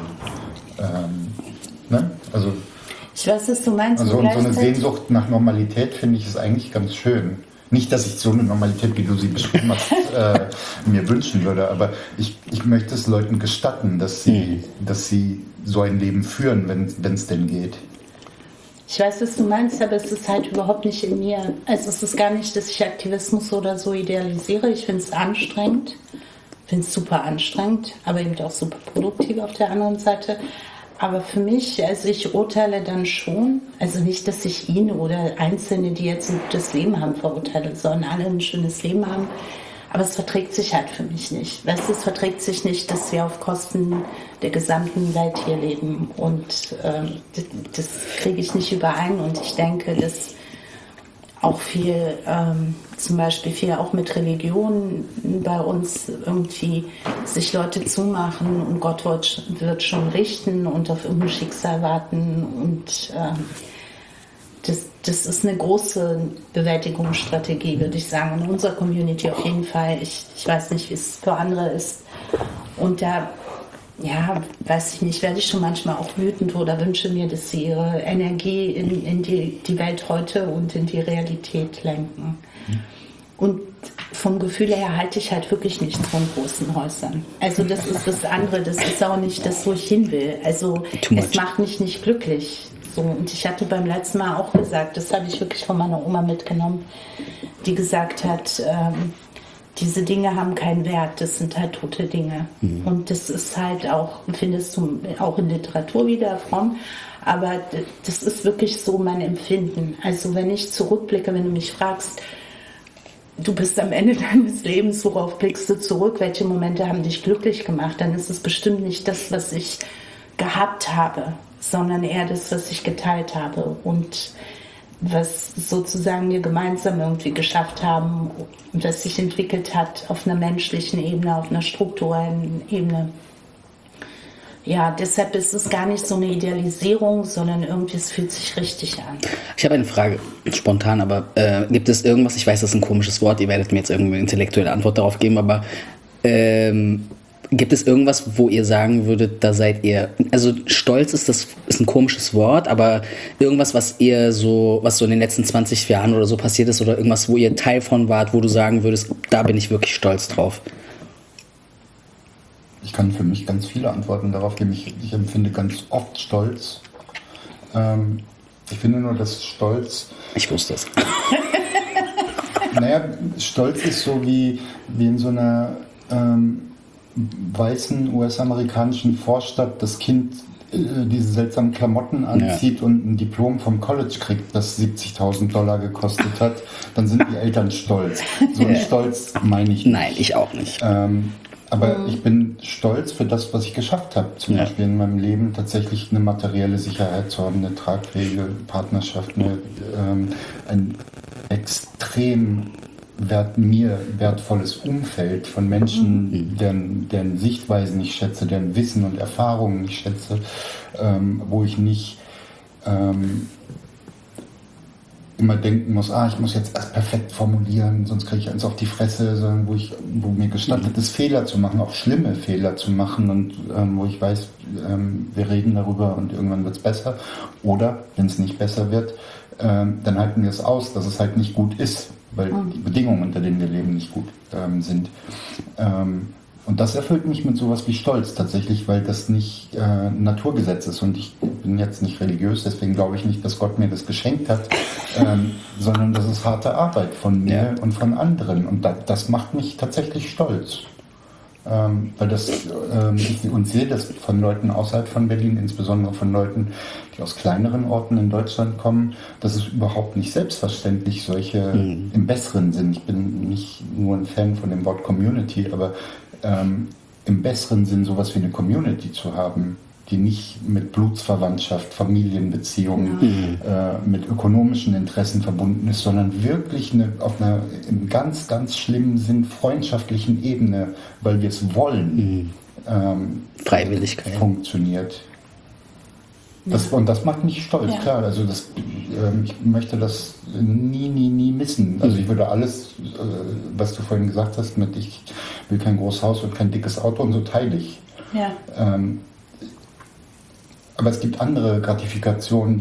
S3: Ne? Also,
S4: ich weiß, was du meinst.
S3: Also und so eine Sehnsucht nach Normalität finde ich ist eigentlich ganz schön. Nicht, dass ich so eine Normalität, wie du sie beschrieben hast, mir wünschen würde, aber ich möchte es Leuten gestatten, dass sie so ein Leben führen, wenn es denn geht.
S4: Ich weiß, was du meinst, aber es ist halt überhaupt nicht in mir. Also es ist gar nicht, dass ich Aktivismus oder so idealisiere. Ich finde es anstrengend. Ich finde es super anstrengend, aber eben auch super produktiv auf der anderen Seite. Aber für mich, also ich urteile dann schon, also nicht, dass ich ihn oder Einzelne, die jetzt ein gutes Leben haben, verurteile, sondern alle ein schönes Leben haben. Aber es verträgt sich halt für mich nicht. Weißt du, es verträgt sich nicht, dass wir auf Kosten der gesamten Welt hier leben. Und das kriege ich nicht überein. Und ich denke, dass auch viel, zum Beispiel viel auch mit Religion bei uns irgendwie sich Leute zumachen und Gott wird schon richten und auf irgendein Schicksal warten. Und das ist eine große Bewältigungsstrategie, würde ich sagen. In unserer Community auf jeden Fall. Ich weiß nicht, wie es für andere ist. Und da, ja, weiß ich nicht, werde ich schon manchmal auch wütend oder wünsche mir, dass sie ihre Energie in die Welt heute und in die Realität lenken. Und vom Gefühl her halte ich halt wirklich nichts von großen Häusern. Also das ist das andere, das ist auch nicht das, wo ich hin will. Also es macht mich nicht glücklich. So, und ich hatte beim letzten Mal auch gesagt, das habe ich wirklich von meiner Oma mitgenommen, die gesagt hat, diese Dinge haben keinen Wert, das sind halt tote Dinge. Mhm. Und das ist halt auch, findest du auch in Literatur wieder fromm, aber das ist wirklich so mein Empfinden. Also wenn ich zurückblicke, wenn du mich fragst, du bist am Ende deines Lebens, worauf blickst du zurück, welche Momente haben dich glücklich gemacht, dann ist es bestimmt nicht das, was ich gehabt habe, sondern eher das, was ich geteilt habe und was sozusagen wir gemeinsam irgendwie geschafft haben und was sich entwickelt hat auf einer menschlichen Ebene, auf einer strukturellen Ebene. Ja, deshalb ist es gar nicht so eine Idealisierung, sondern irgendwie es fühlt sich richtig an.
S2: Ich habe eine Frage, spontan, aber gibt es irgendwas, ich weiß, das ist ein komisches Wort, ihr werdet mir jetzt irgendwie eine intellektuelle Antwort darauf geben, aber gibt es irgendwas, wo ihr sagen würdet, da seid ihr, also Stolz ist ein komisches Wort, aber irgendwas, was so in den letzten 20 Jahren oder so passiert ist oder irgendwas, wo ihr Teil von wart, wo du sagen würdest, da bin ich wirklich stolz drauf?
S3: Ich kann für mich ganz viele Antworten darauf geben. Ich empfinde ganz oft Stolz. Ich finde nur, dass Stolz...
S2: Ich wusste es.
S3: Naja, Stolz ist so wie in so einer weißen US-amerikanischen Vorstadt das Kind diese seltsamen Klamotten anzieht und ein Diplom vom College kriegt, das $70.000 gekostet hat, dann sind die Eltern stolz. So einen Stolz meine ich nicht.
S2: Nein, ich auch nicht.
S3: Aber ich bin stolz für das, was ich geschafft habe. Zum Beispiel in meinem Leben tatsächlich eine materielle Sicherheit zu haben, eine tragfähige Partnerschaft, ein extrem mir wertvolles Umfeld von Menschen, deren Sichtweisen ich schätze, deren Wissen und Erfahrungen ich schätze, wo ich nicht immer denken muss, ich muss jetzt erst perfekt formulieren, sonst kriege ich eins auf die Fresse, sondern wo mir gestattet ist, Fehler zu machen, auch schlimme Fehler zu machen und wo ich weiß, wir reden darüber und irgendwann wird es besser. Oder, wenn es nicht besser wird, dann halten wir es aus, dass es halt nicht gut ist, weil die Bedingungen, unter denen wir leben, nicht gut sind. Und das erfüllt mich mit sowas wie Stolz tatsächlich, weil das nicht Naturgesetz ist. Und ich bin jetzt nicht religiös, deswegen glaube ich nicht, dass Gott mir das geschenkt hat, sondern das ist harte Arbeit von mir und von anderen. Und das macht mich tatsächlich stolz. Weil ich sehe das von Leuten außerhalb von Berlin, insbesondere von Leuten, die aus kleineren Orten in Deutschland kommen, das ist überhaupt nicht selbstverständlich, solche im besseren Sinn. Ich bin nicht nur ein Fan von dem Wort Community, aber im besseren Sinn sowas wie eine Community zu haben, die nicht mit Blutsverwandtschaft, Familienbeziehungen, mit ökonomischen Interessen verbunden ist, sondern wirklich auf einer im ganz, ganz schlimmen Sinn freundschaftlichen Ebene, weil wir es wollen,
S2: Freiwilligkeit
S3: funktioniert. Und das macht mich stolz, klar. Also ich möchte das nie missen. Also ich würde alles, was du vorhin gesagt hast, mit ich will kein großes Haus und kein dickes Auto und so teile ich.
S4: Ja.
S3: Aber es gibt andere Gratifikationen,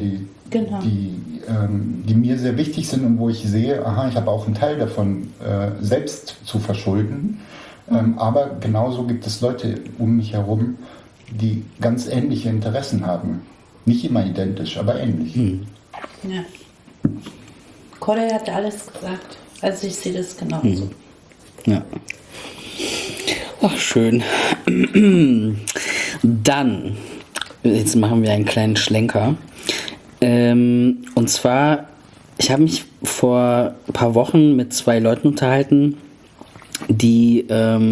S3: die mir sehr wichtig sind und wo ich sehe, ich habe auch einen Teil davon selbst zu verschulden. Aber genauso gibt es Leute um mich herum, die ganz ähnliche Interessen haben. Nicht immer identisch, aber ähnlich.
S4: Ja. Corey hat alles gesagt. Also ich sehe das genauso.
S2: Ja. Ach, schön. Dann, jetzt machen wir einen kleinen Schlenker. Und zwar, ich habe mich vor ein paar Wochen mit 2 Leuten unterhalten, die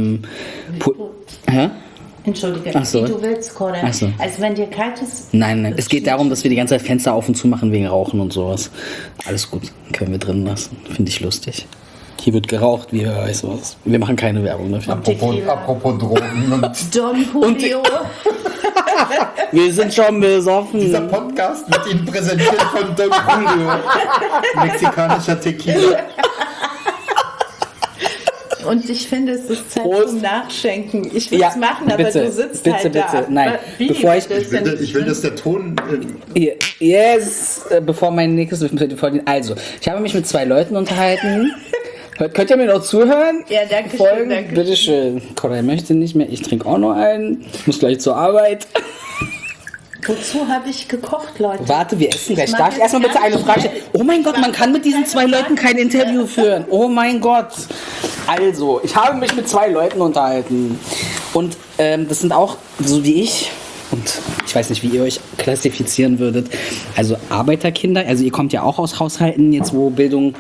S4: Entschuldige,
S2: Ach so.
S4: wie du willst, Corey.
S2: Ach so.
S4: Also wenn dir kalt ist...
S2: Nein, es geht darum, dass wir die ganze Zeit Fenster auf und zu machen wegen Rauchen und sowas. Alles gut, können wir drin lassen. Finde ich lustig. Hier wird geraucht, wie heißt was. Wir machen keine Werbung dafür.
S3: Apropos Drogen und
S4: Don Julio.
S2: Wir sind schon besoffen.
S3: dieser Podcast wird Ihnen präsentiert von Don Julio, mexikanischer Tequila.
S4: Und ich finde, es ist Zeit
S2: Prost.
S4: zum Nachschenken. Ich will es machen, aber
S2: bitte,
S4: du sitzt
S2: bitte,
S4: halt
S2: bitte.
S4: da.
S2: Nein,
S4: Wie?
S2: bevor ich
S3: will, dass der Ton...
S2: Yes, bevor mein nächstes... Also, ich habe mich mit 2 Leuten unterhalten. Könnt ihr mir noch zuhören?
S4: Ja, danke
S2: Folgen?
S4: schön.
S2: Bitteschön. Koray möchte nicht mehr. Ich trinke auch noch einen. Ich muss gleich zur Arbeit.
S4: Wozu habe ich gekocht, Leute?
S2: Warte, wir essen gleich.
S4: mach
S2: Darf ich
S4: jetzt
S2: erstmal bitte
S4: ganz
S2: eine Frage stellen? Oh mein Gott, man kann mit diesen 2 Leuten kein Interview führen. Oh mein Gott. Also, ich habe mich mit 2 Leuten unterhalten. Und das sind auch so wie ich. Und ich weiß nicht, wie ihr euch klassifizieren würdet. Also Arbeiterkinder. Also ihr kommt ja auch aus Haushalten jetzt, wo Bildung...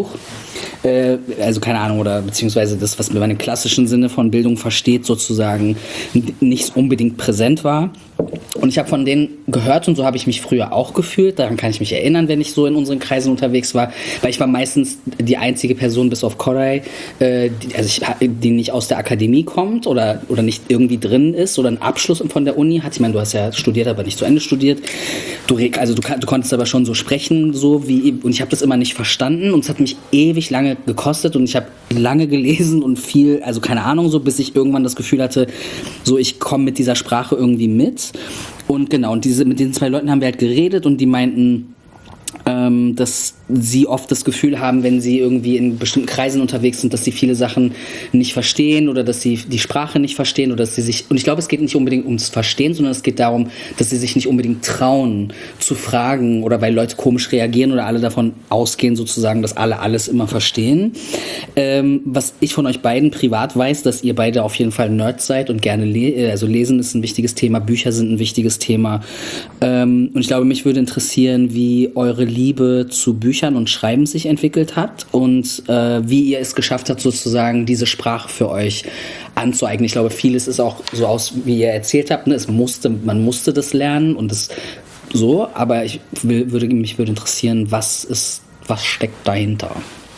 S2: also keine Ahnung, oder beziehungsweise das, was man im klassischen Sinne von Bildung versteht, sozusagen nicht unbedingt präsent war. Und ich habe von denen gehört und so habe ich mich früher auch gefühlt. Daran kann ich mich erinnern, wenn ich so in unseren Kreisen unterwegs war. Weil ich war meistens die einzige Person bis auf Koray, die nicht aus der Akademie kommt oder nicht irgendwie drin ist oder einen Abschluss von der Uni hat. Ich meine, du hast ja studiert, aber nicht zu Ende studiert. Du konntest aber schon so sprechen, und ich habe das immer nicht verstanden und es hat mich ewig lange gekostet und ich habe lange gelesen und viel, also keine Ahnung, so bis ich irgendwann das Gefühl hatte, so ich komme mit dieser Sprache irgendwie mit. Und genau, und mit diesen 2 Leuten haben wir halt geredet und die meinten, dass sie oft das Gefühl haben, wenn sie irgendwie in bestimmten Kreisen unterwegs sind, dass sie viele Sachen nicht verstehen oder dass sie die Sprache nicht verstehen oder dass sie sich, und ich glaube, es geht nicht unbedingt ums Verstehen, sondern es geht darum, dass sie sich nicht unbedingt trauen zu fragen oder weil Leute komisch reagieren oder alle davon ausgehen sozusagen, dass alle alles immer verstehen. Was ich von euch beiden privat weiß, dass ihr beide auf jeden Fall Nerds seid und gerne lesen ist ein wichtiges Thema, Bücher sind ein wichtiges Thema. Und ich glaube, mich würde interessieren, wie eure Liebe zu Büchern und Schreiben sich entwickelt hat und wie ihr es geschafft habt, sozusagen diese Sprache für euch anzueignen. Ich glaube, vieles ist auch so aus, wie ihr erzählt habt, ne? Man musste das lernen und das so, aber mich würde interessieren, was steckt dahinter?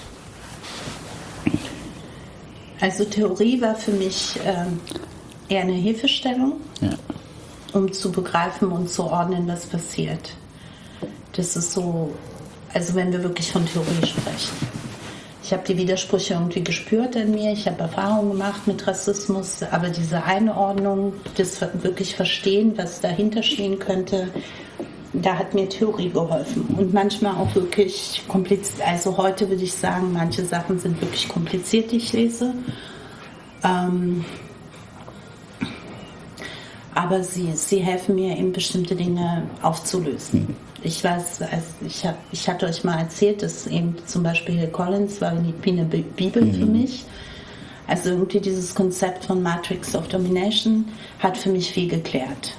S4: Also Theorie war für mich eher eine Hilfestellung, um zu begreifen und zu ordnen, was passiert. Das ist so also wenn wir wirklich von Theorie sprechen. Ich habe die Widersprüche irgendwie gespürt in mir, ich habe Erfahrungen gemacht mit Rassismus, aber diese Einordnung, das wirklich Verstehen, was dahinter stehen könnte, da hat mir Theorie geholfen. Und manchmal auch wirklich kompliziert, also heute würde ich sagen, manche Sachen sind wirklich kompliziert, die ich lese. Aber sie helfen mir, eben bestimmte Dinge aufzulösen. Ich weiß, also ich hatte euch mal erzählt, dass eben zum Beispiel Hill Collins war wie eine Bibel für mich. Also irgendwie dieses Konzept von Matrix of Domination hat für mich viel geklärt.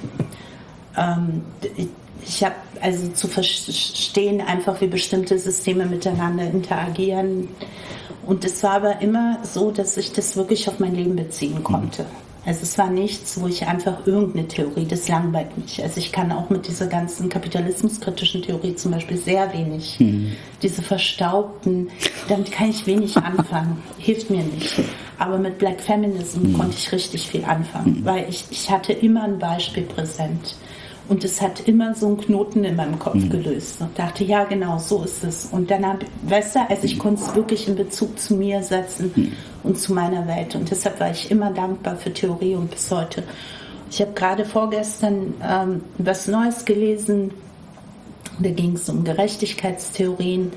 S4: Ich habe also zu verstehen einfach, wie bestimmte Systeme miteinander interagieren. Und es war aber immer so, dass ich das wirklich auf mein Leben beziehen konnte. Also es war nichts, wo ich einfach irgendeine Theorie, das langweilt mich. Also ich kann auch mit dieser ganzen kapitalismuskritischen Theorie zum Beispiel sehr wenig. Diese verstaubten, damit kann ich wenig anfangen, hilft mir nicht. Aber mit Black Feminism konnte ich richtig viel anfangen, weil ich hatte immer ein Beispiel präsent. Und es hat immer so einen Knoten in meinem Kopf gelöst. Und dachte, ja genau, so ist es. Und dann weißt du, also ich konnte es wirklich in Bezug zu mir setzen und zu meiner Welt. Und deshalb war ich immer dankbar für Theorie und bis heute. Ich habe gerade vorgestern was Neues gelesen. Da ging es um Gerechtigkeitstheorien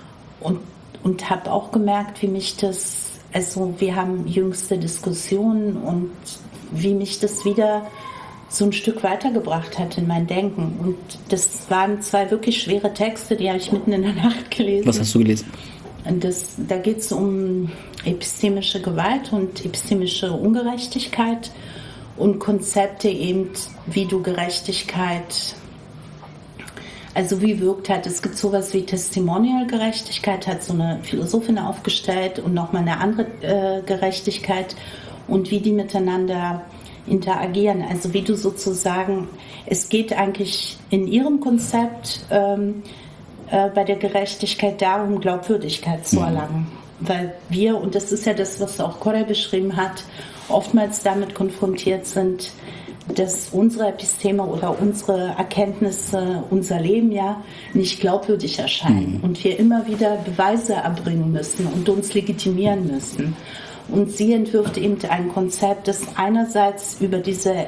S4: und habe auch gemerkt, wie mich das, also wir haben jüngste Diskussionen und wie mich das wieder so ein Stück weitergebracht hat in mein Denken. Und das waren 2 wirklich schwere Texte, die habe ich mitten in der Nacht gelesen.
S2: Was hast du gelesen?
S4: Und da geht es um epistemische Gewalt und epistemische Ungerechtigkeit und Konzepte eben, wie du Gerechtigkeit, also wie wirkt halt, es gibt sowas wie Testimonial-Gerechtigkeit, hat so eine Philosophin aufgestellt und nochmal eine andere Gerechtigkeit und wie die miteinander interagieren, also wie du sozusagen, es geht eigentlich in ihrem Konzept bei der Gerechtigkeit darum, Glaubwürdigkeit zu erlangen, weil wir, und das ist ja das, was auch Corey beschrieben hat, oftmals damit konfrontiert sind, dass unsere Episteme oder unsere Erkenntnisse, unser Leben ja nicht glaubwürdig erscheinen und wir immer wieder Beweise erbringen müssen und uns legitimieren müssen. Und sie entwirft eben ein Konzept, das einerseits über diese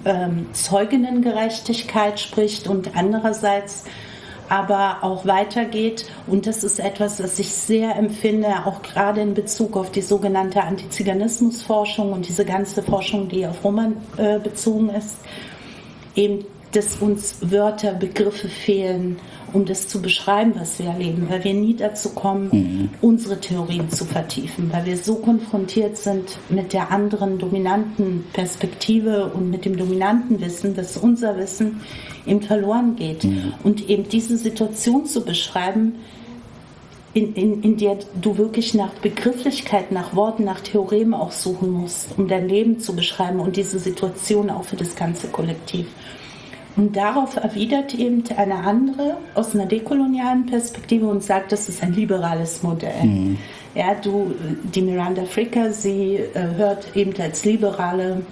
S4: Zeuginnengerechtigkeit spricht und andererseits aber auch weitergeht. Und das ist etwas, was ich sehr empfinde, auch gerade in Bezug auf die sogenannte Antiziganismusforschung und diese ganze Forschung, die auf Roma bezogen ist, eben, dass uns Wörter, Begriffe fehlen, um das zu beschreiben, was wir erleben, weil wir nie dazu kommen, unsere Theorien zu vertiefen, weil wir so konfrontiert sind mit der anderen dominanten Perspektive und mit dem dominanten Wissen, dass unser Wissen eben verloren geht. Und eben diese Situation zu beschreiben, in der du wirklich nach Begrifflichkeit, nach Worten, nach Theoremen auch suchen musst, um dein Leben zu beschreiben und diese Situation auch für das ganze Kollektiv. Und darauf erwidert eben eine andere aus einer dekolonialen Perspektive und sagt, das ist ein liberales Modell. Ja, die Miranda Fricker, sie hört eben als Liberale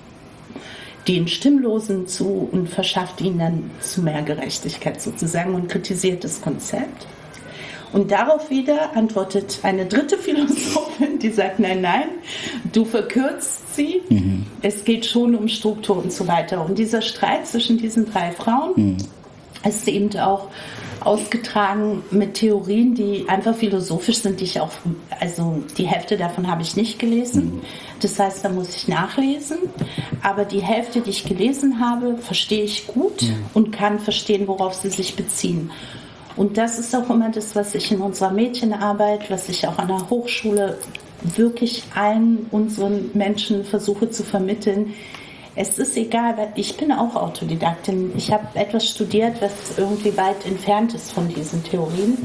S4: den Stimmlosen zu und verschafft ihnen dann zu mehr Gerechtigkeit sozusagen und kritisiert das Konzept. Und darauf wieder antwortet eine dritte Philosophin, die sagt, nein, du verkürzt sie, es geht schon um Struktur und so weiter. Und dieser Streit zwischen diesen 3 Frauen ist eben auch ausgetragen mit Theorien, die einfach philosophisch sind, die ich auch, also die Hälfte davon habe ich nicht gelesen. Das heißt, da muss ich nachlesen. Aber die Hälfte, die ich gelesen habe, verstehe ich gut und kann verstehen, worauf sie sich beziehen. Und das ist auch immer das, was ich in unserer Mädchenarbeit, was ich auch an der Hochschule wirklich allen unseren Menschen versuche zu vermitteln. Es ist egal, weil ich bin auch Autodidaktin. Ich habe etwas studiert, was irgendwie weit entfernt ist von diesen Theorien.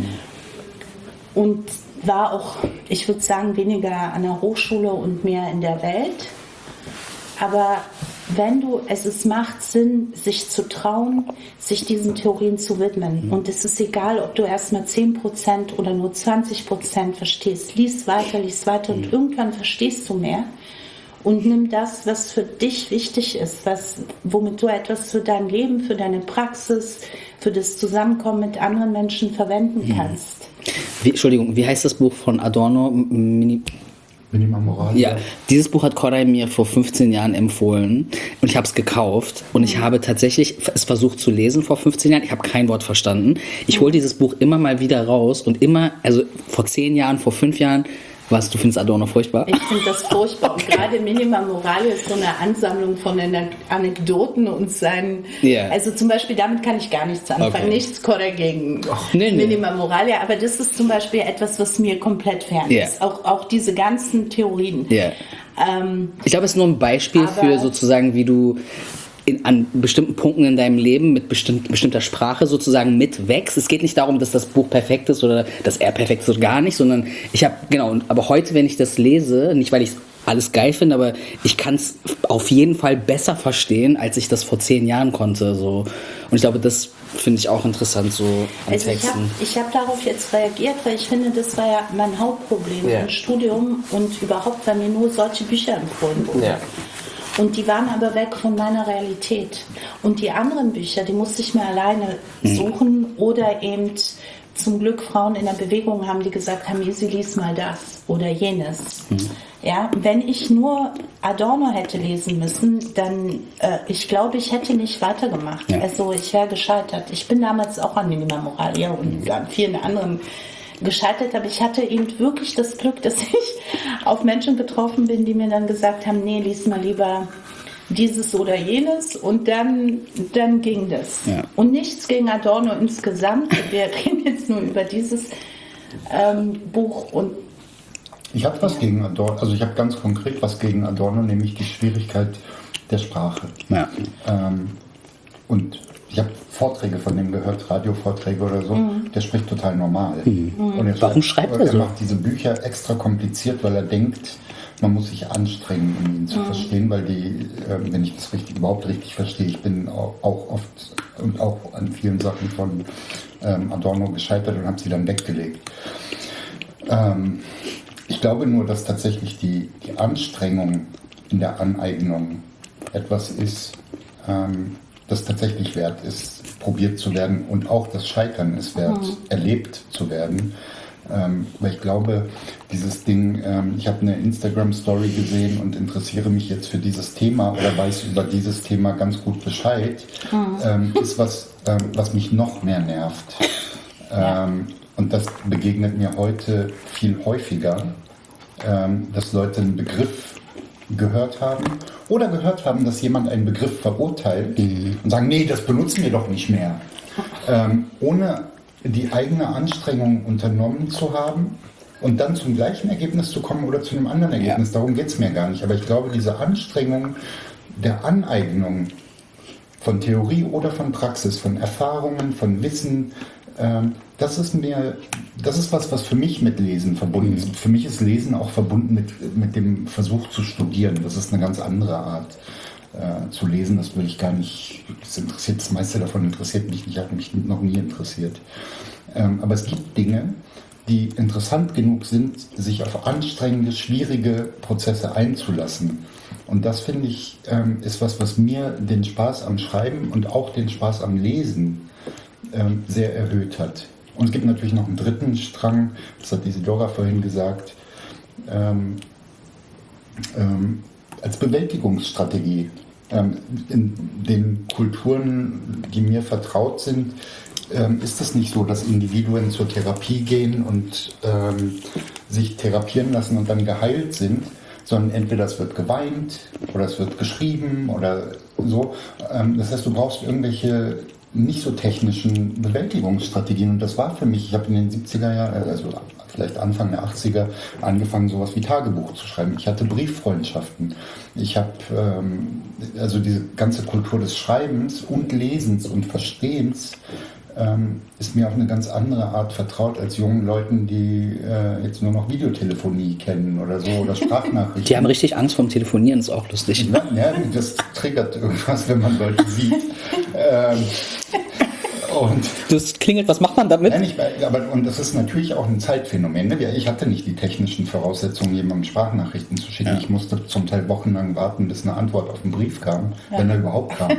S4: Und war auch, ich würde sagen, weniger an der Hochschule und mehr in der Welt. Aber es macht Sinn, sich zu trauen, sich diesen Theorien zu widmen. Und es ist egal, ob du erstmal 10% oder nur 20% verstehst. Lies weiter und irgendwann verstehst du mehr. und nimm das, was für dich wichtig ist, womit du etwas für dein Leben, für deine Praxis, für das Zusammenkommen mit anderen Menschen verwenden kannst.
S2: Wie heißt das Buch von Adorno?
S3: Minima Moralia.
S2: Ja, dieses Buch hat Koray mir vor 15 Jahren empfohlen und ich habe es gekauft und ich habe tatsächlich es versucht zu lesen vor 15 Jahren. Ich habe kein Wort verstanden. Ich hole dieses Buch immer mal wieder raus und also vor 10 Jahren, vor 5 Jahren, du findest Adorno furchtbar?
S4: Ich finde das furchtbar und gerade Minima Moralia ist so eine Ansammlung von Anekdoten und seinen, also zum Beispiel damit kann ich gar nichts anfangen, nichts Koray gegen Minima Moralia, aber das ist zum Beispiel etwas, was mir komplett fern ist, auch diese ganzen Theorien.
S2: Ich glaube, es ist nur ein Beispiel für sozusagen, wie du an bestimmten Punkten in deinem Leben mit bestimmter Sprache sozusagen mitwächst. Es geht nicht darum, dass das Buch perfekt ist oder dass er perfekt ist oder gar nicht, sondern aber heute, wenn ich das lese, nicht weil ich alles geil finde, aber ich kann es auf jeden Fall besser verstehen, als ich das vor 10 Jahren konnte. So. Und ich glaube, das finde ich auch interessant so an Texten.
S4: Ich hab darauf jetzt reagiert, weil ich finde, das war ja mein Hauptproblem im Studium und überhaupt, weil mir nur solche Bücher empfohlen wurden. Und die waren aber weg von meiner Realität. Und die anderen Bücher, die musste ich mir alleine suchen oder eben zum Glück Frauen in der Bewegung haben, die gesagt haben, sie lies mal das oder jenes. Ja, wenn ich nur Adorno hätte lesen müssen, dann, ich glaube, ich hätte nicht weitergemacht. Also ich wäre gescheitert. Ich bin damals auch an Minima Moralia und an vielen anderen gescheitert, aber ich hatte eben wirklich das Glück, dass ich auf Menschen getroffen bin, die mir dann gesagt haben, nee, lies mal lieber dieses oder jenes und dann ging das. Und nichts gegen Adorno insgesamt. Wir reden jetzt nur über dieses Buch und
S3: ich habe was gegen Adorno, also ich habe ganz konkret was gegen Adorno, nämlich die Schwierigkeit der Sprache. Und ich habe Vorträge von dem gehört, Radiovorträge oder so, der spricht total normal. Und
S2: warum schreibt er so?
S3: Er macht diese Bücher extra kompliziert, weil er denkt, man muss sich anstrengen, um ihn zu verstehen, weil wenn ich das überhaupt richtig verstehe, ich bin auch oft und auch an vielen Sachen von Adorno gescheitert und habe sie dann weggelegt. Ich glaube nur, dass tatsächlich die Anstrengung in der Aneignung etwas ist, das tatsächlich wert ist, probiert zu werden und auch das Scheitern ist wert, erlebt zu werden. Weil ich glaube, dieses Ding, ich habe eine Instagram-Story gesehen und interessiere mich jetzt für dieses Thema oder weiß über dieses Thema ganz gut Bescheid, ist was mich noch mehr nervt. Und das begegnet mir heute viel häufiger, dass Leute einen Begriff gehört haben, dass jemand einen Begriff verurteilt und sagen, nee, das benutzen wir doch nicht mehr. Ohne die eigene Anstrengung unternommen zu haben und dann zum gleichen Ergebnis zu kommen oder zu einem anderen Ergebnis. Darum geht es mir gar nicht. Aber ich glaube, diese Anstrengung der Aneignung von Theorie oder von Praxis, von Erfahrungen, von Wissen, das ist was für mich mit Lesen verbunden ist. Für mich ist Lesen auch verbunden mit dem Versuch zu studieren. Das ist eine ganz andere Art zu lesen. Das will ich gar nicht, das meiste davon interessiert mich nicht, hat mich noch nie interessiert. Aber es gibt Dinge, die interessant genug sind, sich auf anstrengende, schwierige Prozesse einzulassen. Und das, finde ich, ist was mir den Spaß am Schreiben und auch den Spaß am Lesen sehr erhöht hat. Und es gibt natürlich noch einen dritten Strang, das hat Isidora vorhin gesagt, als Bewältigungsstrategie. In den Kulturen, die mir vertraut sind, ist es nicht so, dass Individuen zur Therapie gehen und sich therapieren lassen und dann geheilt sind, sondern entweder es wird geweint oder es wird geschrieben oder so. Das heißt, du brauchst irgendwelche nicht so technischen Bewältigungsstrategien. Und das war für mich, ich habe in den 70er Jahren, also vielleicht Anfang der 80er, angefangen, sowas wie Tagebuch zu schreiben. Ich hatte Brieffreundschaften. Ich habe also diese ganze Kultur des Schreibens und Lesens und Verstehens ist mir auf eine ganz andere Art vertraut als jungen Leuten, die jetzt nur noch Videotelefonie kennen oder so oder Sprachnachrichten.
S2: Die haben richtig Angst vorm Telefonieren, ist auch lustig.
S3: Ja, das triggert irgendwas, wenn man Leute sieht. Und
S2: Das klingelt, was macht man damit?
S3: nein, und das ist natürlich auch ein Zeitphänomen. Ne? Ich hatte nicht die technischen Voraussetzungen, jemandem Sprachnachrichten zu schicken. Ich musste zum Teil wochenlang warten, bis eine Antwort auf den Brief kam, wenn er überhaupt kam.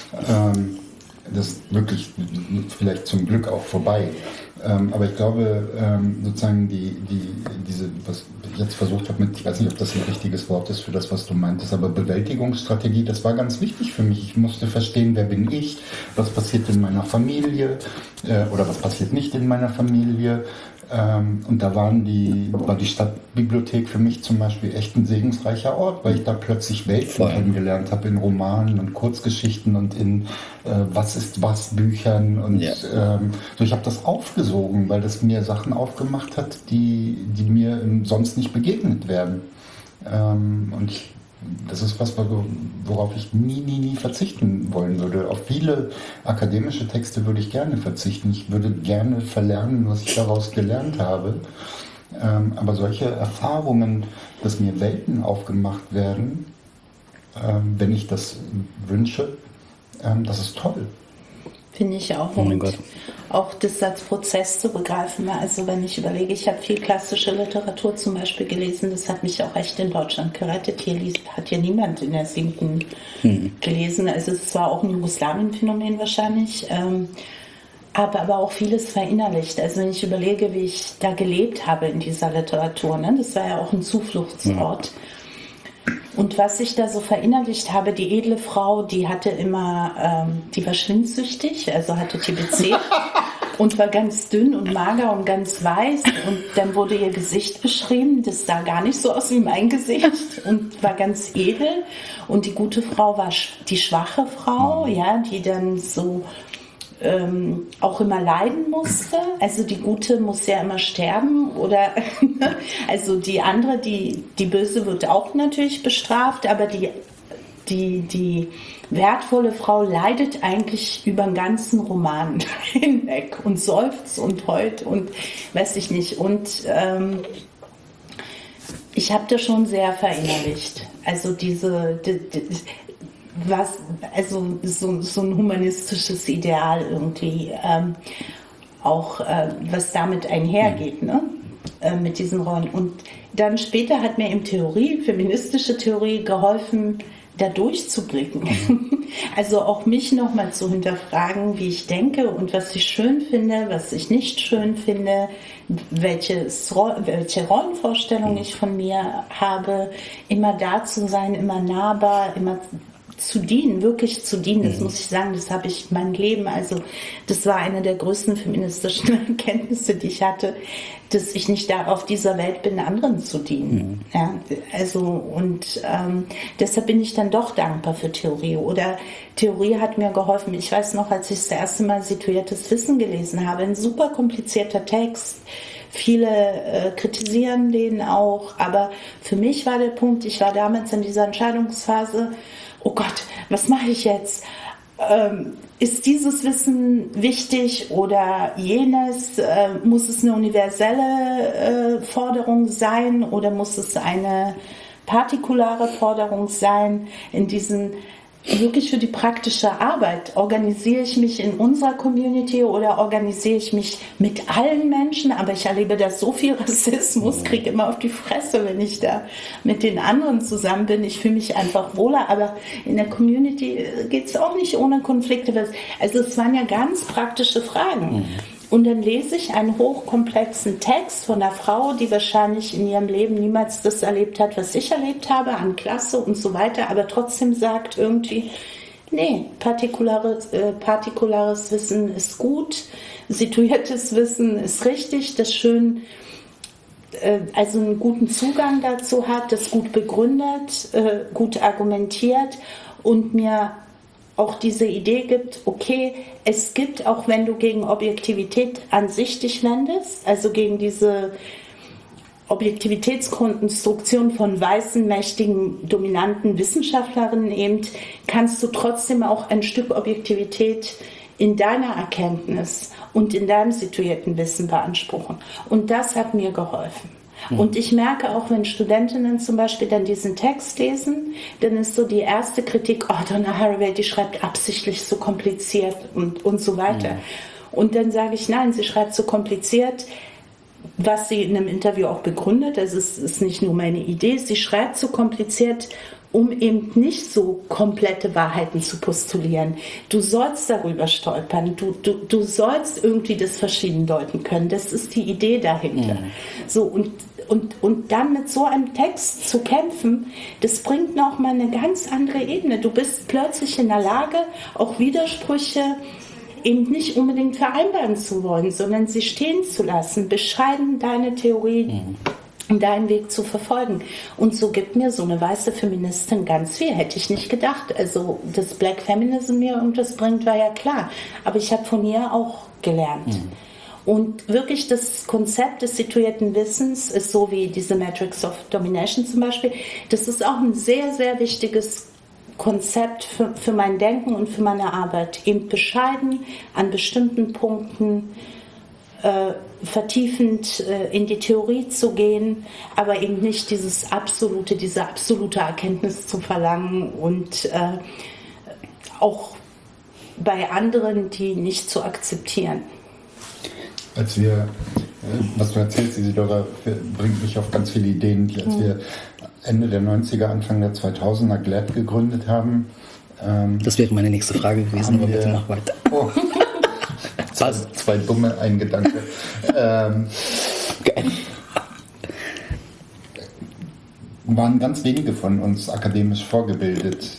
S3: Das ist wirklich vielleicht zum Glück auch vorbei. Aber ich glaube, sozusagen diese, was ich jetzt versucht habe ich weiß nicht, ob das ein richtiges Wort ist für das, was du meintest, aber Bewältigungsstrategie, das war ganz wichtig für mich. Ich musste verstehen, wer bin ich, was passiert in meiner Familie oder was passiert nicht in meiner Familie. Und da war die Stadtbibliothek für mich zum Beispiel echt ein segensreicher Ort, weil ich da plötzlich Welten kennengelernt habe in Romanen und Kurzgeschichten und in Was ist was Büchern und so. Ich habe das aufgesogen, weil das mir Sachen aufgemacht hat, die mir sonst nicht begegnet werden. Und das ist was, worauf ich nie verzichten wollen würde. Auf viele akademische Texte würde ich gerne verzichten. Ich würde gerne verlernen, was ich daraus gelernt habe. Aber solche Erfahrungen, dass mir Welten aufgemacht werden, wenn ich das wünsche, das ist toll.
S4: Finde ich auch.
S2: Oh mein
S4: Und
S2: Gott.
S4: auch das als Prozess zu begreifen. Also wenn ich überlege, ich habe viel klassische Literatur zum Beispiel gelesen, das hat mich auch echt in Deutschland gerettet. Hat ja niemand in der 7. gelesen. Also es war auch ein Jugoslawien-Phänomen wahrscheinlich. Aber auch vieles verinnerlicht. Also wenn ich überlege, wie ich da gelebt habe in dieser Literatur, ne? Das war ja auch ein Zufluchtsort. Und was ich da so verinnerlicht habe, die edle Frau, die hatte immer, die war schwindsüchtig, also hatte TBC und war ganz dünn und mager und ganz weiß. Und dann wurde ihr Gesicht beschrieben, das sah gar nicht so aus wie mein Gesicht und war ganz edel. Und die gute Frau war die schwache Frau, ja, die dann so auch immer leiden musste. Also die Gute muss ja immer sterben oder also die andere, die Böse wird auch natürlich bestraft, aber die wertvolle Frau leidet eigentlich über den ganzen Roman hinweg und seufzt und heult und weiß ich nicht. Und ich habe das schon sehr verinnerlicht. Also so ein humanistisches Ideal irgendwie, auch was damit einhergeht, ne? Mit diesen Rollen. Und dann später hat mir feministische Theorie geholfen, da durchzublicken. Also auch mich nochmal zu hinterfragen, wie ich denke und was ich schön finde, was ich nicht schön finde, welche Rollenvorstellung ich von mir habe, immer da zu sein, immer nahbar, immer zu dienen, wirklich zu dienen, das muss ich sagen, das habe ich mein Leben, also das war eine der größten feministischen Erkenntnisse, die ich hatte, dass ich nicht da auf dieser Welt bin, anderen zu dienen. Ja, also und deshalb bin ich dann doch dankbar für Theorie. Oder Theorie hat mir geholfen. Ich weiß noch, als ich das erste Mal Situiertes Wissen gelesen habe, ein super komplizierter Text. Viele kritisieren den auch, aber für mich war der Punkt, ich war damals in dieser Entscheidungsphase, oh Gott, was mache ich jetzt? Ist dieses Wissen wichtig oder jenes? Muss es eine universelle Forderung sein oder muss es eine partikulare Forderung sein? In diesen wirklich für die praktische Arbeit, organisiere ich mich in unserer Community oder organisiere ich mich mit allen Menschen? Aber ich erlebe da so viel Rassismus, kriege immer auf die Fresse, wenn ich da mit den anderen zusammen bin. Ich fühle mich einfach wohler, aber in der Community geht es auch nicht ohne Konflikte. Also es waren ja ganz praktische Fragen. Und dann lese ich einen hochkomplexen Text von einer Frau, die wahrscheinlich in ihrem Leben niemals das erlebt hat, was ich erlebt habe, an Klasse und so weiter, aber trotzdem sagt irgendwie, nee, partikulares Wissen ist gut, situiertes Wissen ist richtig, das schön, also einen guten Zugang dazu hat, das gut begründet, gut argumentiert und mir auch diese Idee gibt, okay, es gibt, auch wenn du gegen Objektivität an sich dich wendest, also gegen diese Objektivitätskonstruktion von weißen, mächtigen, dominanten Wissenschaftlerinnen eben, kannst du trotzdem auch ein Stück Objektivität in deiner Erkenntnis und in deinem situierten Wissen beanspruchen. Und das hat mir geholfen. Und ich merke auch, wenn Studentinnen zum Beispiel dann diesen Text lesen, dann ist so die erste Kritik, Donna Haraway, die schreibt absichtlich so kompliziert und so weiter. Und dann sage ich, nein, sie schreibt so kompliziert, was sie in einem Interview auch begründet. Also es ist nicht nur meine Idee, sie schreibt so kompliziert, um eben nicht so komplette Wahrheiten zu postulieren. Du sollst darüber stolpern, du sollst irgendwie das verschieden deuten können. Das ist die Idee dahinter. So, und dann mit so einem Text zu kämpfen, das bringt noch mal eine ganz andere Ebene. Du bist plötzlich in der Lage, auch Widersprüche eben nicht unbedingt vereinbaren zu wollen, sondern sie stehen zu lassen, bescheiden deine Theorie und deinen Weg zu verfolgen. Und so gibt mir so eine weiße Feministin ganz viel. Hätte ich nicht gedacht. Also, dass Black Feminism mir irgendwas bringt, war ja klar. Aber ich habe von ihr auch gelernt. Und wirklich das Konzept des situierten Wissens ist so wie diese Matrix of Domination zum Beispiel. Das ist auch ein sehr, sehr wichtiges Konzept für mein Denken und für meine Arbeit. Eben bescheiden an bestimmten Punkten vertiefend in die Theorie zu gehen, aber eben nicht diese absolute Erkenntnis zu verlangen und auch bei anderen die nicht zu akzeptieren.
S3: Als wir, was du erzählst, Isidora, bringt mich auf ganz viele Ideen. Als wir Ende der 90er, Anfang der 2000er GLAAD gegründet haben.
S2: Das wäre meine nächste Frage gewesen, aber bitte mach weiter.
S3: Oh. Zwei dumme, ein Gedanke. Waren ganz wenige von uns akademisch vorgebildet.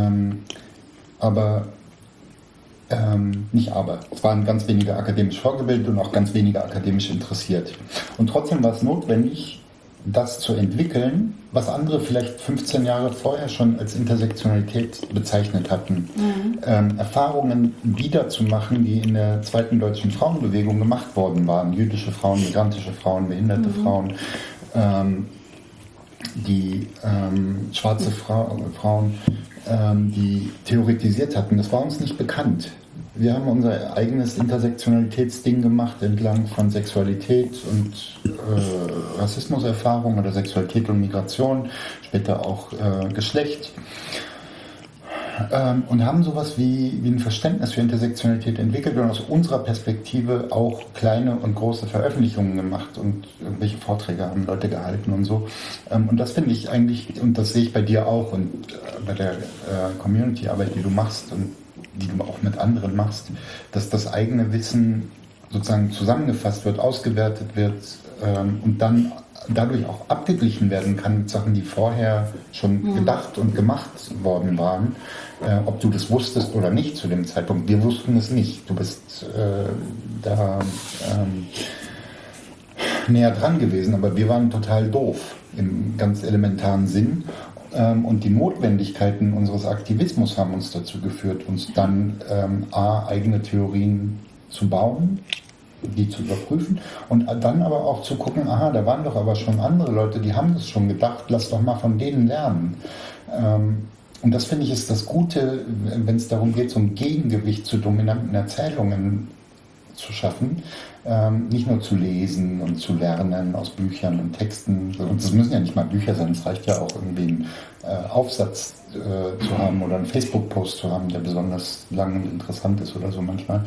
S3: Es waren ganz wenige akademisch vorgebildet und auch ganz wenige akademisch interessiert. Und trotzdem war es notwendig, das zu entwickeln, was andere vielleicht 15 Jahre vorher schon als Intersektionalität bezeichnet hatten. Erfahrungen wiederzumachen, die in der zweiten deutschen Frauenbewegung gemacht worden waren. Jüdische Frauen, migrantische Frauen, behinderte Frauen, die schwarze Frauen, die theoretisiert hatten. Das war uns nicht bekannt. Wir haben unser eigenes Intersektionalitätsding gemacht entlang von Sexualität und Rassismuserfahrung oder Sexualität und Migration, später auch Geschlecht. Und haben sowas wie ein Verständnis für Intersektionalität entwickelt und aus unserer Perspektive auch kleine und große Veröffentlichungen gemacht und irgendwelche Vorträge haben Leute gehalten und so. Und das finde ich eigentlich, und das sehe ich bei dir auch und bei der Community-Arbeit, die du machst und die du auch mit anderen machst, dass das eigene Wissen sozusagen zusammengefasst wird, ausgewertet wird und dann dadurch auch abgeglichen werden kann mit Sachen, die vorher schon gedacht und gemacht worden waren, ob du das wusstest oder nicht zu dem Zeitpunkt. Wir wussten es nicht. Du bist da näher dran gewesen, aber wir waren total doof im ganz elementaren Sinn. Und die Notwendigkeiten unseres Aktivismus haben uns dazu geführt, uns dann eigene Theorien zu bauen, die zu überprüfen und dann aber auch zu gucken, da waren doch aber schon andere Leute, die haben das schon gedacht, lass doch mal von denen lernen. Und das finde ich ist das Gute, wenn es darum geht, so ein Gegengewicht zu dominanten Erzählungen zu schaffen, nicht nur zu lesen und zu lernen aus Büchern und Texten. Und das müssen ja nicht mal Bücher sein, es reicht ja auch irgendwie einen Aufsatz zu haben oder einen Facebook-Post zu haben, der besonders lang und interessant ist oder so manchmal.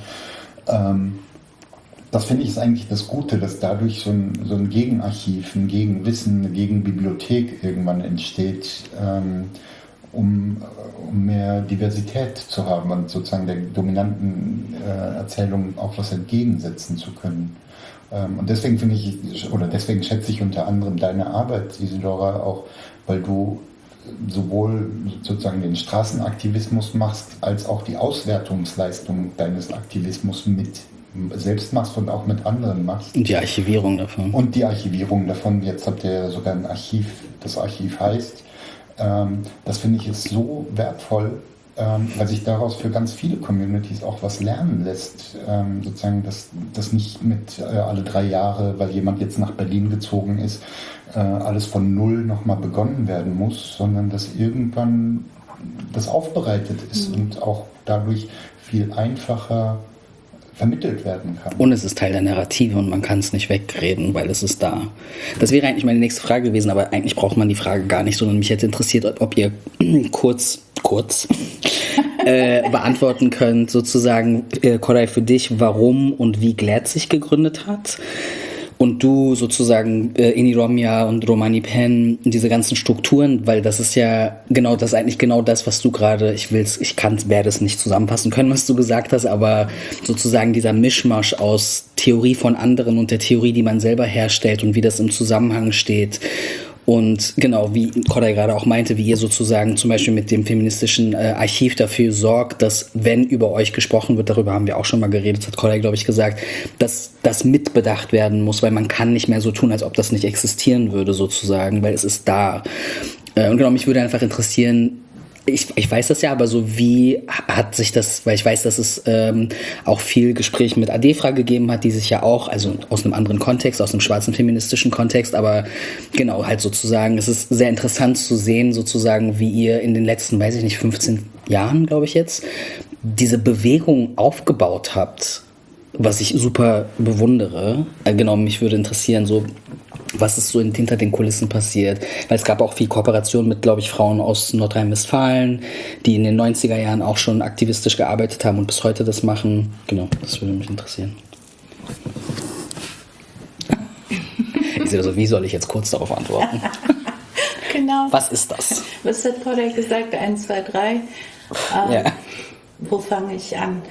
S3: Das finde ich ist eigentlich das Gute, dass dadurch so ein Gegenarchiv, ein Gegenwissen, eine Gegenbibliothek irgendwann entsteht, um mehr Diversität zu haben und sozusagen der dominanten Erzählung auch was entgegensetzen zu können. Und deswegen deswegen schätze ich unter anderem deine Arbeit, Isidora, auch, weil du sowohl sozusagen den Straßenaktivismus machst, als auch die Auswertungsleistung deines Aktivismus selbst machst und auch mit anderen machst.
S2: Und die Archivierung davon. Jetzt habt ihr ja sogar ein Archiv, das Archiv heißt. Das finde ich ist so wertvoll, weil sich daraus für ganz viele Communities auch was lernen lässt. Sozusagen, dass das nicht mit alle 3 Jahre, weil jemand jetzt nach Berlin gezogen ist, alles von Null nochmal begonnen werden muss, sondern dass irgendwann das aufbereitet ist und auch dadurch viel einfacher,
S3: vermittelt werden kann.
S2: Und es ist Teil der Narrative und man kann es nicht wegreden, weil es ist da. Das wäre eigentlich meine nächste Frage gewesen, aber eigentlich braucht man die Frage gar nicht, sondern mich hätte interessiert, ob ihr kurz beantworten könnt, sozusagen, Koray, für dich, warum und wie Glad sich gegründet hat. Und du sozusagen Iniromya und Romani Pen, diese ganzen Strukturen, weil das ist ja genau, das ist eigentlich genau das, was du gerade, werde es nicht zusammenfassen können, was du gesagt hast, aber sozusagen dieser Mischmasch aus Theorie von anderen und der Theorie, die man selber herstellt und wie das im Zusammenhang steht. Und genau, wie Koray gerade auch meinte, wie ihr sozusagen zum Beispiel mit dem feministischen Archiv dafür sorgt, dass, wenn über euch gesprochen wird, darüber haben wir auch schon mal geredet, hat Koray, glaube ich, gesagt, dass das mitbedacht werden muss, weil man kann nicht mehr so tun, als ob das nicht existieren würde sozusagen, weil es ist da. Und genau, mich würde einfach interessieren, ich weiß das ja, aber so wie hat sich das, weil ich weiß, dass es auch viel Gespräch mit Adefra gegeben hat, die sich ja auch, also aus einem anderen Kontext, aus einem schwarzen feministischen Kontext, aber genau, halt sozusagen, es ist sehr interessant zu sehen, sozusagen, wie ihr in den letzten, 15 Jahren, glaube ich jetzt, diese Bewegung aufgebaut habt, was ich super bewundere. Genau, mich würde interessieren, so was ist so hinter den Kulissen passiert, weil es gab auch viel Kooperation mit, glaube ich, Frauen aus Nordrhein-Westfalen, die in den 90er Jahren auch schon aktivistisch gearbeitet haben und bis heute das machen. Genau, das würde mich interessieren. Ich sehe so, wie soll ich jetzt kurz darauf antworten?
S4: Genau.
S2: Was ist das?
S4: Was hat Koray gesagt? 1, 2, 3.
S2: Ja.
S4: Wo fange ich an?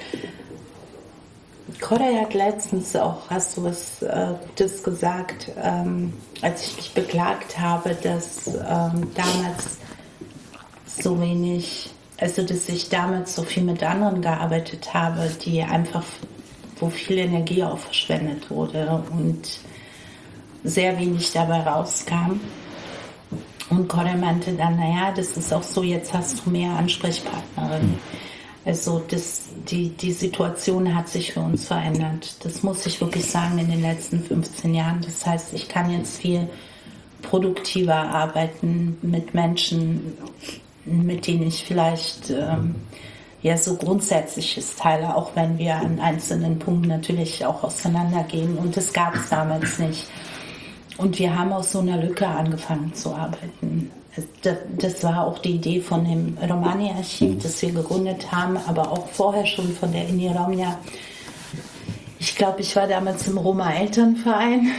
S4: Koray hat letztens auch, hast du was Gutes gesagt, als ich mich beklagt habe, dass damals so wenig, also dass ich damals so viel mit anderen gearbeitet habe, die einfach, wo viel Energie auch verschwendet wurde und sehr wenig dabei rauskam. Und Koray meinte dann, naja, das ist auch so, jetzt hast du mehr Ansprechpartnerinnen. Also die Situation hat sich für uns verändert. Das muss ich wirklich sagen in den letzten 15 Jahren. Das heißt, ich kann jetzt viel produktiver arbeiten mit Menschen, mit denen ich vielleicht so Grundsätzliches teile, auch wenn wir an einzelnen Punkten natürlich auch auseinandergehen. Und das gab es damals nicht. Und wir haben aus so einer Lücke angefangen zu arbeiten. Das war auch die Idee von dem Romani-Archiv, das wir gegründet haben, aber auch vorher schon von der Iniromya. Ich glaube, ich war damals im Roma-Elternverein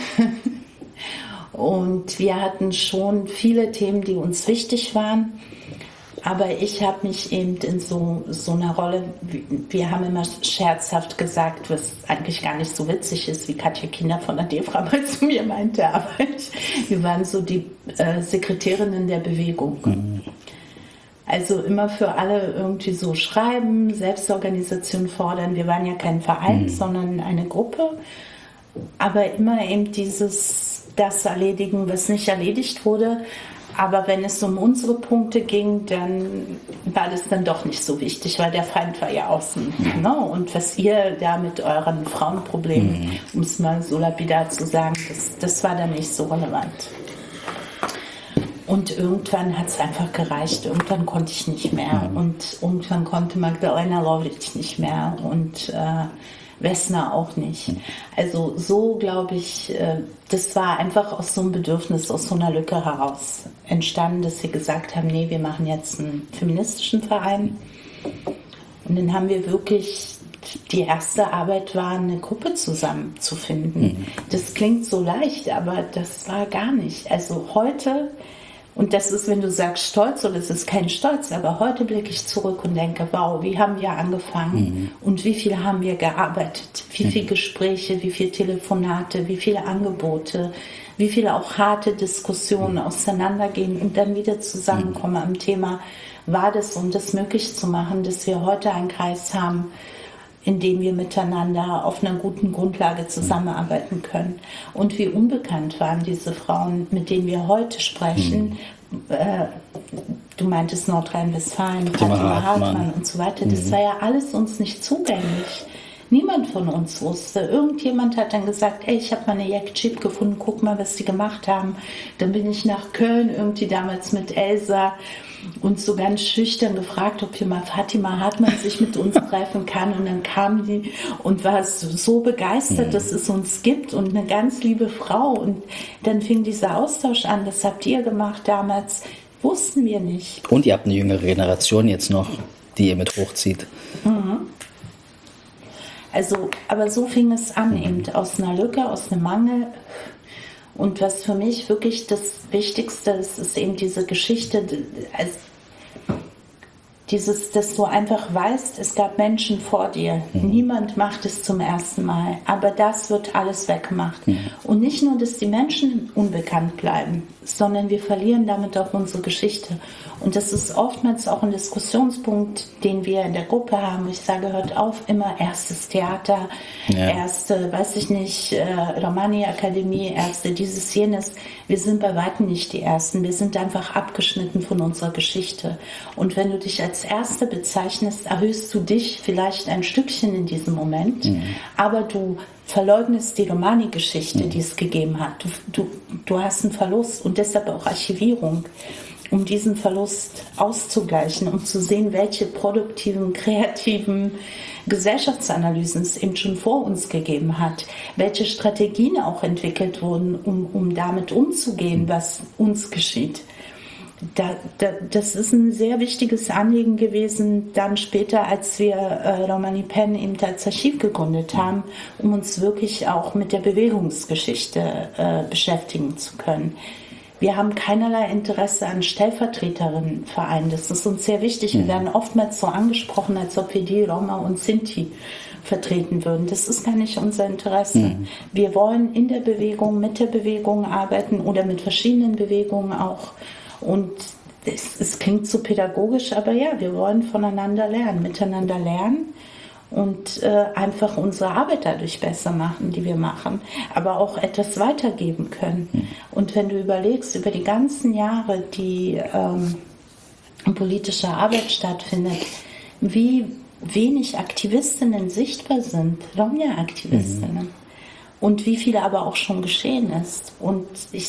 S4: und wir hatten schon viele Themen, die uns wichtig waren. Aber ich habe mich eben in so einer Rolle, wir haben immer scherzhaft gesagt, was eigentlich gar nicht so witzig ist, wie Katja Kinder von der Defra mal zu mir meinte, aber wir waren so die Sekretärinnen der Bewegung. Also immer für alle irgendwie so schreiben, Selbstorganisation fordern. Wir waren ja kein Verein, sondern eine Gruppe, aber immer eben das erledigen, was nicht erledigt wurde. Aber wenn es um unsere Punkte ging, dann war das dann doch nicht so wichtig, weil der Feind war ja außen. Ne? Und was ihr da mit euren Frauenproblemen, um es mal so lapidar zu sagen, das war dann nicht so relevant. Und irgendwann hat es einfach gereicht. Irgendwann konnte ich nicht mehr. Und irgendwann konnte Magdalena Lovric nicht mehr. Und Wessner auch nicht. Also so, glaube ich, das war einfach aus so einem Bedürfnis, aus so einer Lücke heraus entstanden, dass wir gesagt haben, nee, wir machen jetzt einen feministischen Verein. Und dann haben wir wirklich, die erste Arbeit war, eine Gruppe zusammenzufinden. Das klingt so leicht, aber das war gar nicht. Also heute, und das ist, wenn du sagst Stolz, oder es ist kein Stolz, aber heute blicke ich zurück und denke, wow, wie haben wir angefangen und wie viel haben wir gearbeitet, wie viele Gespräche, wie viele Telefonate, wie viele Angebote, wie viele auch harte Diskussionen auseinandergehen und dann wieder zusammenkommen am Thema, war das, um das möglich zu machen, dass wir heute einen Kreis haben, in dem wir miteinander auf einer guten Grundlage zusammenarbeiten können. Und wie unbekannt waren diese Frauen, mit denen wir heute sprechen. Du meintest Nordrhein-Westfalen, Fatima Hartmann und so weiter. Das war ja alles uns nicht zugänglich. Niemand von uns wusste. Irgendjemand hat dann gesagt, ey, ich habe mal eine Jack-Chip gefunden, guck mal, was die gemacht haben. Dann bin ich nach Köln irgendwie damals mit Elsa und so ganz schüchtern gefragt, ob hier mal Fatima Hartmann sich mit uns treffen kann. Und dann kam die und war so begeistert, dass es uns gibt und eine ganz liebe Frau. Und dann fing dieser Austausch an. Das habt ihr gemacht damals. Wussten wir nicht.
S2: Und ihr habt eine jüngere Generation jetzt noch, die ihr mit hochzieht.
S4: Also, aber so fing es an, eben aus einer Lücke, aus einem Mangel. Und was für mich wirklich das Wichtigste ist, ist eben diese Geschichte, dass du einfach weißt, es gab Menschen vor dir. Niemand macht es zum ersten Mal, aber das wird alles weggemacht. Und nicht nur, dass die Menschen unbekannt bleiben, sondern wir verlieren damit auch unsere Geschichte. Und das ist oftmals auch ein Diskussionspunkt, den wir in der Gruppe haben. Ich sage, hört auf, immer erstes Theater, erste, weiß ich nicht, Romani-Akademie, erste dieses, jenes. Wir sind bei weitem nicht die Ersten. Wir sind einfach abgeschnitten von unserer Geschichte. Und wenn du dich als Erste bezeichnest, erhöhst du dich vielleicht ein Stückchen in diesem Moment, aber du verleugnest die Romani-Geschichte, die es gegeben hat. Du hast einen Verlust und deshalb auch Archivierung, um diesen Verlust auszugleichen, um zu sehen, welche produktiven, kreativen Gesellschaftsanalysen es eben schon vor uns gegeben hat, welche Strategien auch entwickelt wurden, um damit umzugehen, was uns geschieht. Das ist ein sehr wichtiges Anliegen gewesen, dann später, als wir Romani Pen eben als Archiv gegründet haben, um uns wirklich auch mit der Bewegungsgeschichte beschäftigen zu können. Wir haben keinerlei Interesse an Stellvertreterinnenvereinen. Das ist uns sehr wichtig. Wir werden oftmals so angesprochen, als ob wir die Roma und Sinti vertreten würden. Das ist gar nicht unser Interesse. Wir wollen in der Bewegung, mit der Bewegung arbeiten oder mit verschiedenen Bewegungen auch. Und es klingt so pädagogisch, aber ja, wir wollen voneinander lernen, miteinander lernen und einfach unsere Arbeit dadurch besser machen, die wir machen, aber auch etwas weitergeben können. Und wenn du überlegst, über die ganzen Jahre, die politische Arbeit stattfindet, wie wenig Aktivistinnen sichtbar sind, Romja-Aktivistinnen, und wie viele aber auch schon geschehen ist. Und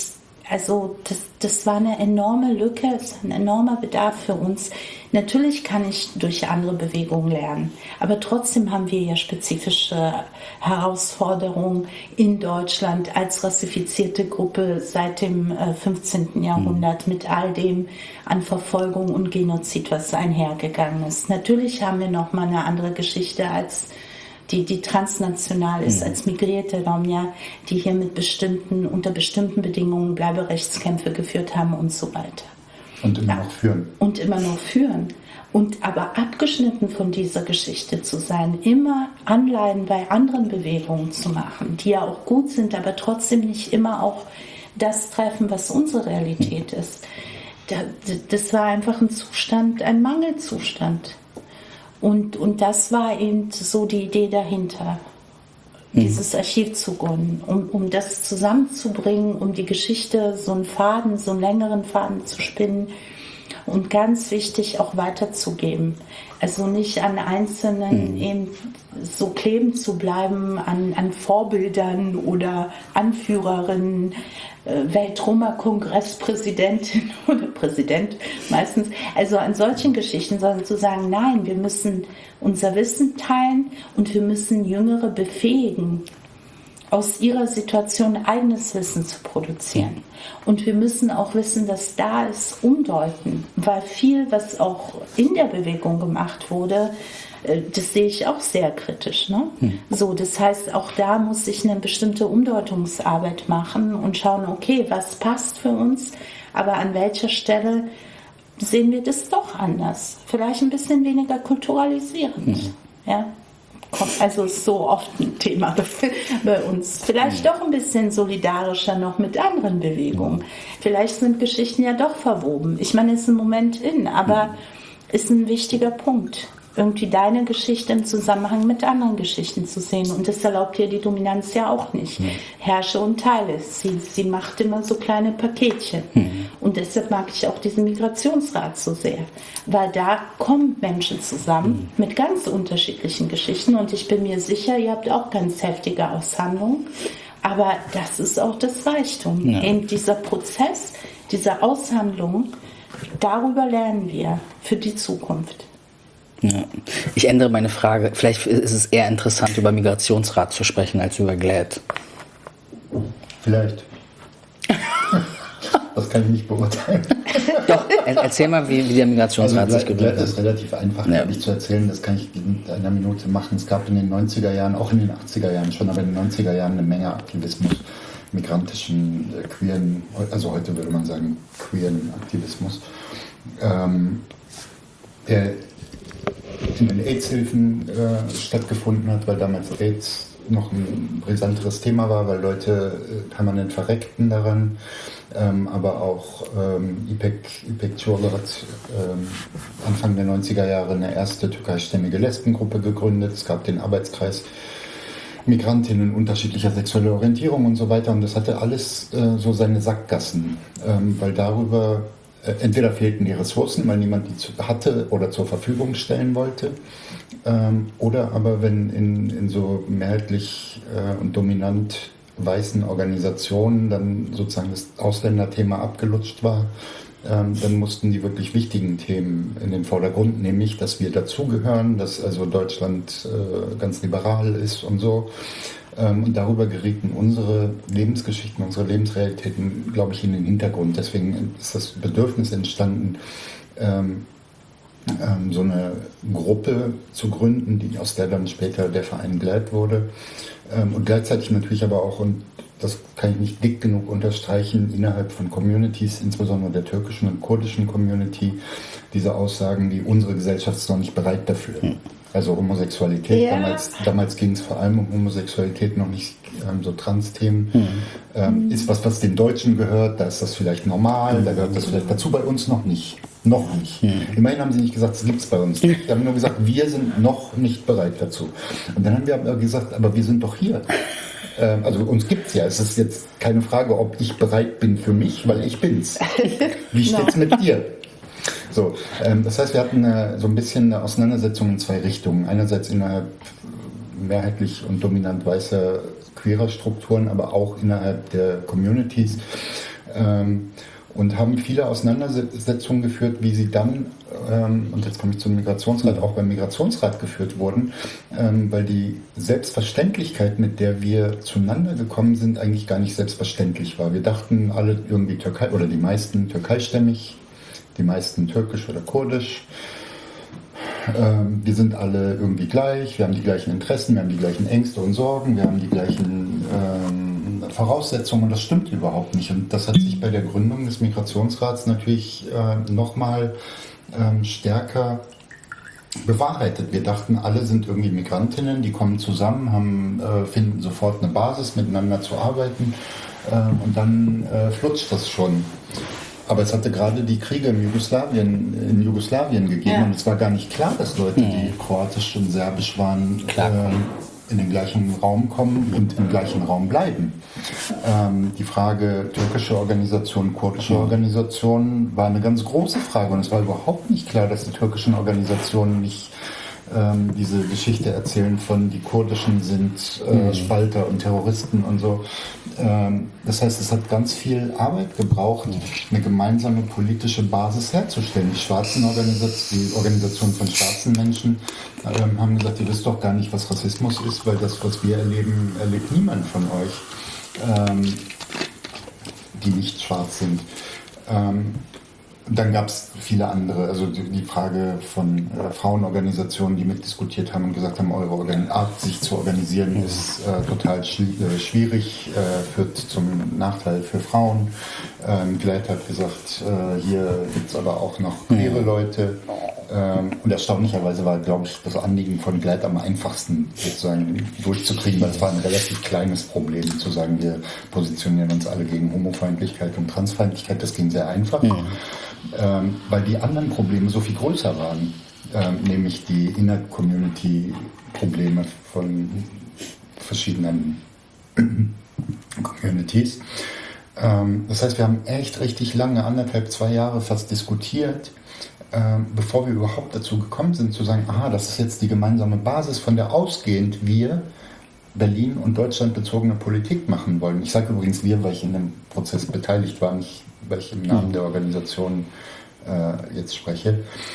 S4: das war eine enorme Lücke, es ist ein enormer Bedarf für uns. Natürlich kann ich durch andere Bewegungen lernen, aber trotzdem haben wir ja spezifische Herausforderungen in Deutschland als rassifizierte Gruppe seit dem 15. Jahrhundert mit all dem an Verfolgung und Genozid, was einhergegangen ist. Natürlich haben wir nochmal eine andere Geschichte als die transnational ist, als migrierte Romja, die hier unter bestimmten Bedingungen Bleiberechtskämpfe geführt haben und so weiter.
S3: Und immer noch führen.
S4: Und immer noch führen. Und aber abgeschnitten von dieser Geschichte zu sein, immer Anleihen bei anderen Bewegungen zu machen, die ja auch gut sind, aber trotzdem nicht immer auch das treffen, was unsere Realität ist. Das war einfach ein Zustand, ein Mangelzustand. Und das war eben so die Idee dahinter, dieses Archiv zu gründen, um das zusammenzubringen, um die Geschichte, so einen längeren Faden zu spinnen und ganz wichtig auch weiterzugeben. Also nicht an Einzelnen eben so kleben zu bleiben, an Vorbildern oder Anführerinnen, Weltroma-Kongresspräsidentin oder Präsident meistens, also an solchen Geschichten, sondern zu sagen, nein, wir müssen unser Wissen teilen und wir müssen Jüngere befähigen, aus ihrer Situation eigenes Wissen zu produzieren. Und wir müssen auch Wissen, das da ist, umdeuten, weil viel, was auch in der Bewegung gemacht wurde, das sehe ich auch sehr kritisch. Ne? So, das heißt, auch da muss ich eine bestimmte Umdeutungsarbeit machen und schauen, okay, was passt für uns, aber an welcher Stelle sehen wir das doch anders. Vielleicht ein bisschen weniger kulturalisierend. Ja? Also ist so oft ein Thema bei uns. Vielleicht doch ein bisschen solidarischer noch mit anderen Bewegungen. Vielleicht sind Geschichten ja doch verwoben. Ich meine, es ist im Moment aber ist ein wichtiger Punkt, irgendwie deine Geschichte im Zusammenhang mit anderen Geschichten zu sehen. Und das erlaubt dir die Dominanz ja auch nicht. Herrsche und teile. Sie macht immer so kleine Paketchen. Und deshalb mag ich auch diesen Migrationsrat so sehr. Weil da kommen Menschen zusammen mit ganz unterschiedlichen Geschichten. Und ich bin mir sicher, ihr habt auch ganz heftige Aushandlungen. Aber das ist auch das Reichtum. Ja. Eben dieser Prozess, diese Aushandlung darüber lernen wir für die Zukunft.
S2: Ja. Ich ändere meine Frage. Vielleicht ist es eher interessant, über Migrationsrat zu sprechen, als über GLAAD.
S3: Vielleicht. Das kann ich nicht beurteilen.
S2: Doch, erzähl mal, wie der Migrationsrat sich gebildet hat.
S3: Das ist relativ einfach, glaube ich, zu erzählen. Das kann ich in einer Minute machen. Es gab in den 90er Jahren, auch in den 80er Jahren schon, aber in den 90er Jahren eine Menge Aktivismus, migrantischen, queeren, also heute würde man sagen queeren Aktivismus, der in den AIDS-Hilfen stattgefunden hat, weil damals AIDS noch ein brisanteres Thema war, weil Leute permanent verreckten daran. Aber auch İpek Çuvalı hat Anfang der 90er Jahre eine erste türkeistämmige Lesbengruppe gegründet. Es gab den Arbeitskreis Migrantinnen unterschiedlicher sexueller Orientierung und so weiter. Und das hatte alles so seine Sackgassen, weil darüber entweder fehlten die Ressourcen, weil niemand die hatte oder zur Verfügung stellen wollte, oder aber wenn in so mehrheitlich und dominant weißen Organisationen dann sozusagen das Ausländerthema abgelutscht war, dann mussten die wirklich wichtigen Themen in den Vordergrund, nämlich, dass wir dazugehören, dass also Deutschland ganz liberal ist und so. Und darüber gerieten unsere Lebensgeschichten, unsere Lebensrealitäten, glaube ich, in den Hintergrund. Deswegen ist das Bedürfnis entstanden, so eine Gruppe zu gründen, aus der dann später der Verein GLAAD wurde. Und gleichzeitig natürlich aber auch, und das kann ich nicht dick genug unterstreichen, innerhalb von Communities, insbesondere der türkischen und kurdischen Community, diese Aussagen, wie unsere Gesellschaft ist noch nicht bereit dafür. Also Homosexualität,
S4: Ja.
S3: damals ging es vor allem um Homosexualität, noch nicht so Trans-Themen. Ist was den Deutschen gehört, da ist das vielleicht normal, da gehört das vielleicht dazu, bei uns noch nicht. Noch nicht. Immerhin haben sie nicht gesagt, es gibt es bei uns nicht. Sie haben nur gesagt, wir sind noch nicht bereit dazu. Und dann haben wir aber gesagt, aber wir sind doch hier. Also uns gibt es ja. Es ist jetzt keine Frage, ob ich bereit bin für mich, weil ich bin's. Wie steht's mit dir? So, das heißt, wir hatten so ein bisschen eine Auseinandersetzung in zwei Richtungen. Einerseits innerhalb mehrheitlich und dominant weißer queerer Strukturen, aber auch innerhalb der Communities. Und haben viele Auseinandersetzungen geführt, wie sie dann, und jetzt komme ich zum Migrationsrat, auch beim Migrationsrat geführt wurden, weil die Selbstverständlichkeit, mit der wir zueinander gekommen sind, eigentlich gar nicht selbstverständlich war. Wir dachten alle irgendwie Türkei, oder die meisten türkeistämmig, die meisten türkisch oder kurdisch. Wir sind alle irgendwie gleich, wir haben die gleichen Interessen, wir haben die gleichen Ängste und Sorgen, wir haben die gleichen Voraussetzungen, und das stimmt überhaupt nicht. Und das hat sich bei der Gründung des Migrationsrats natürlich nochmal stärker bewahrheitet. Wir dachten, alle sind irgendwie Migrantinnen, die kommen zusammen, finden sofort eine Basis, miteinander zu arbeiten, und dann flutscht das schon. Aber es hatte gerade die Kriege in Jugoslawien gegeben,
S4: Ja.
S3: und es war gar nicht klar, dass Leute, die kroatisch und serbisch waren, in den gleichen Raum kommen und im gleichen Raum bleiben. Die Frage türkische Organisation, kurdische Organisation war eine ganz große Frage, und es war überhaupt nicht klar, dass die türkischen Organisationen nicht diese Geschichte erzählen von die kurdischen sind Spalter und Terroristen und so. Das heißt, es hat ganz viel Arbeit gebraucht, eine gemeinsame politische Basis herzustellen. Die Organisation von schwarzen Menschen haben gesagt, ihr wisst doch gar nicht, was Rassismus ist, weil das, was wir erleben, erlebt niemand von euch, die nicht schwarz sind. Dann gab es viele andere, also die Frage von Frauenorganisationen, die mitdiskutiert haben und gesagt haben, eure Art, sich zu organisieren, ist total schwierig, führt zum Nachteil für Frauen. GLAAD hat gesagt, hier gibt es aber auch noch queere Leute. Und erstaunlicherweise war, glaube ich, das Anliegen von GLAAD am einfachsten sozusagen durchzukriegen, weil es war ein relativ kleines Problem, zu sagen, wir positionieren uns alle gegen Homofeindlichkeit und Transfeindlichkeit. Das ging sehr einfach, weil die anderen Probleme so viel größer waren, nämlich die Inner-Community-Probleme von verschiedenen Communities. Das heißt, wir haben echt richtig lange, 1,5, 2 Jahre fast diskutiert, bevor wir überhaupt dazu gekommen sind, zu sagen, aha, das ist jetzt die gemeinsame Basis, von der ausgehend wir Berlin und Deutschland bezogene Politik machen wollen. Ich sage übrigens wir, weil ich in dem Prozess beteiligt war, nicht weil ich im Namen der Organisation jetzt spreche.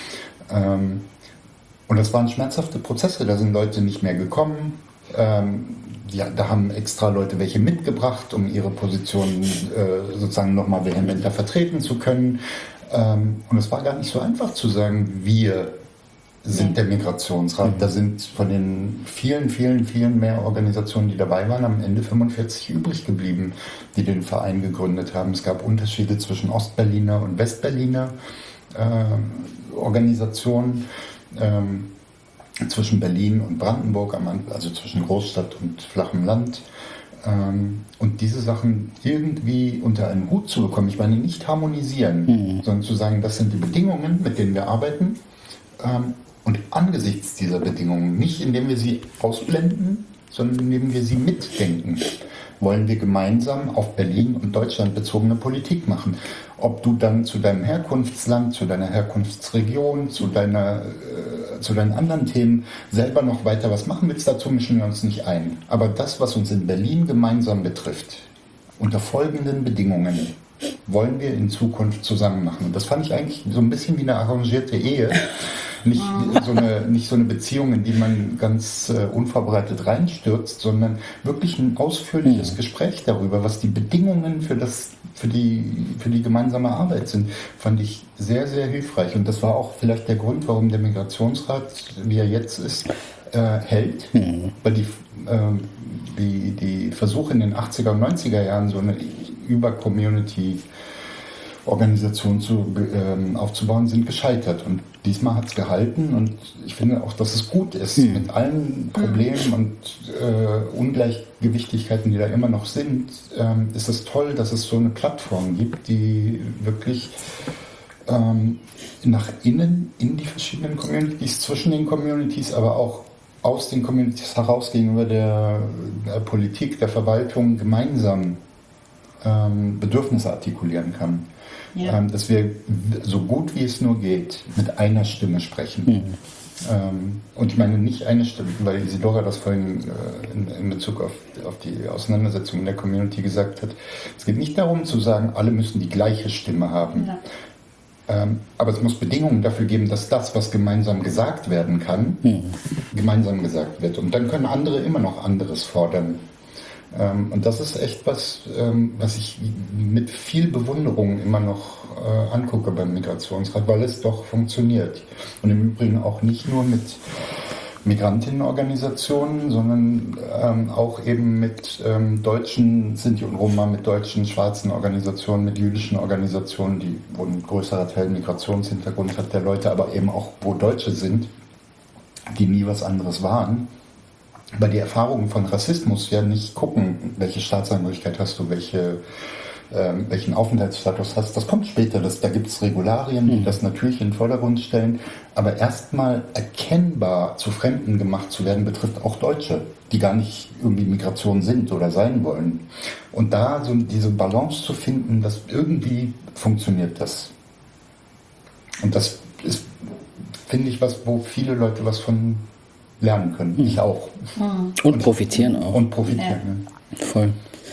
S3: Und das waren schmerzhafte Prozesse, da sind Leute nicht mehr gekommen. Da haben extra Leute welche mitgebracht, um ihre Positionen sozusagen nochmal vehementer vertreten zu können. Und es war gar nicht so einfach zu sagen, wir sind der Migrationsrat. Da sind von den vielen, vielen, vielen mehr Organisationen, die dabei waren, am Ende 45 übrig geblieben, die den Verein gegründet haben. Es gab Unterschiede zwischen Ostberliner und Westberliner Organisationen, zwischen Berlin und Brandenburg, also zwischen Großstadt und flachem Land. Und diese Sachen irgendwie unter einen Hut zu bekommen, ich meine nicht harmonisieren, sondern zu sagen, das sind die Bedingungen, mit denen wir arbeiten. Und angesichts dieser Bedingungen, nicht indem wir sie ausblenden, sondern indem wir sie mitdenken, wollen wir gemeinsam auf Berlin und Deutschland bezogene Politik machen. Ob du dann zu deinem Herkunftsland, zu deiner Herkunftsregion, zu deinen anderen Themen selber noch weiter was machen willst, dazu mischen wir uns nicht ein. Aber das, was uns in Berlin gemeinsam betrifft, unter folgenden Bedingungen wollen wir in Zukunft zusammen machen. Und das fand ich eigentlich so ein bisschen wie eine arrangierte Ehe. Nicht so eine Beziehung, in die man ganz unvorbereitet reinstürzt, sondern wirklich ein ausführliches Gespräch darüber, was die Bedingungen für die gemeinsame Arbeit sind, fand ich sehr, sehr hilfreich. Und das war auch vielleicht der Grund, warum der Migrationsrat, wie er jetzt ist, hält. Weil die Versuche in den 80er und 90er Jahren, so eine Über-Community-Organisation aufzubauen, sind gescheitert. Und diesmal hat es gehalten. Und ich finde auch, dass es gut ist, mit allen Problemen und Ungleichgewichtigkeiten, die da immer noch sind, ist es toll, dass es so eine Plattform gibt, die wirklich nach innen, in die verschiedenen Communities, zwischen den Communities, aber auch aus den Communities heraus gegenüber der Politik, der Verwaltung gemeinsam Bedürfnisse artikulieren kann. Ja. Dass wir so gut wie es nur geht mit einer Stimme sprechen. Und ich meine nicht eine Stimme, weil Isidora das vorhin in Bezug auf die Auseinandersetzung in der Community gesagt hat. Es geht nicht darum zu sagen, alle müssen die gleiche Stimme haben. Ja. Aber es muss Bedingungen dafür geben, dass das, was gemeinsam gesagt werden kann, gemeinsam gesagt wird. Und dann können andere immer noch anderes fordern. Und das ist echt was ich mit viel Bewunderung immer noch angucke beim Migrationsrat, weil es doch funktioniert. Und im Übrigen auch nicht nur mit Migrantinnenorganisationen, sondern auch eben mit deutschen Sinti und Roma, mit deutschen schwarzen Organisationen, mit jüdischen Organisationen, wo ein größerer Teil Migrationshintergrund hat der Leute, aber eben auch wo Deutsche sind, die nie was anderes waren. Weil die Erfahrungen von Rassismus ja nicht gucken, welche Staatsangehörigkeit hast du, welchen Aufenthaltsstatus hast. Das kommt später, da gibt es Regularien, die das natürlich in den Vordergrund stellen. Aber erstmal erkennbar zu Fremden gemacht zu werden, betrifft auch Deutsche, die gar nicht irgendwie Migration sind oder sein wollen. Und da so diese Balance zu finden, dass irgendwie funktioniert das. Und das ist, finde ich, was, wo viele Leute was von lernen können. Ich auch.
S2: Und profitieren auch.
S3: Und profitieren.
S2: Ja. Voll.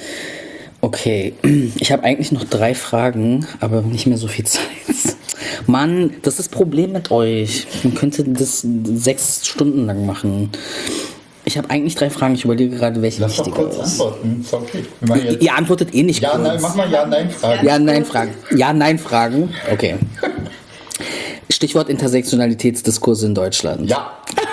S2: Okay, ich habe eigentlich noch 3 Fragen, aber nicht mehr so viel Zeit. Mann, das ist das Problem mit euch. Man könnte das 6 Stunden lang machen. Ich habe eigentlich 3 Fragen. Ich überlege gerade, welche
S3: Lass
S2: wichtiger
S3: doch kurz
S2: ist.
S3: Antworten. Ist okay.
S2: Ihr antwortet eh nicht
S3: ja,
S2: kurz.
S3: Nein, mach mal Ja-Nein-Fragen.
S2: Ja-Nein-Fragen. Ja-Nein-Fragen. Okay. Stichwort Intersektionalitätsdiskurse in Deutschland.
S3: Ja.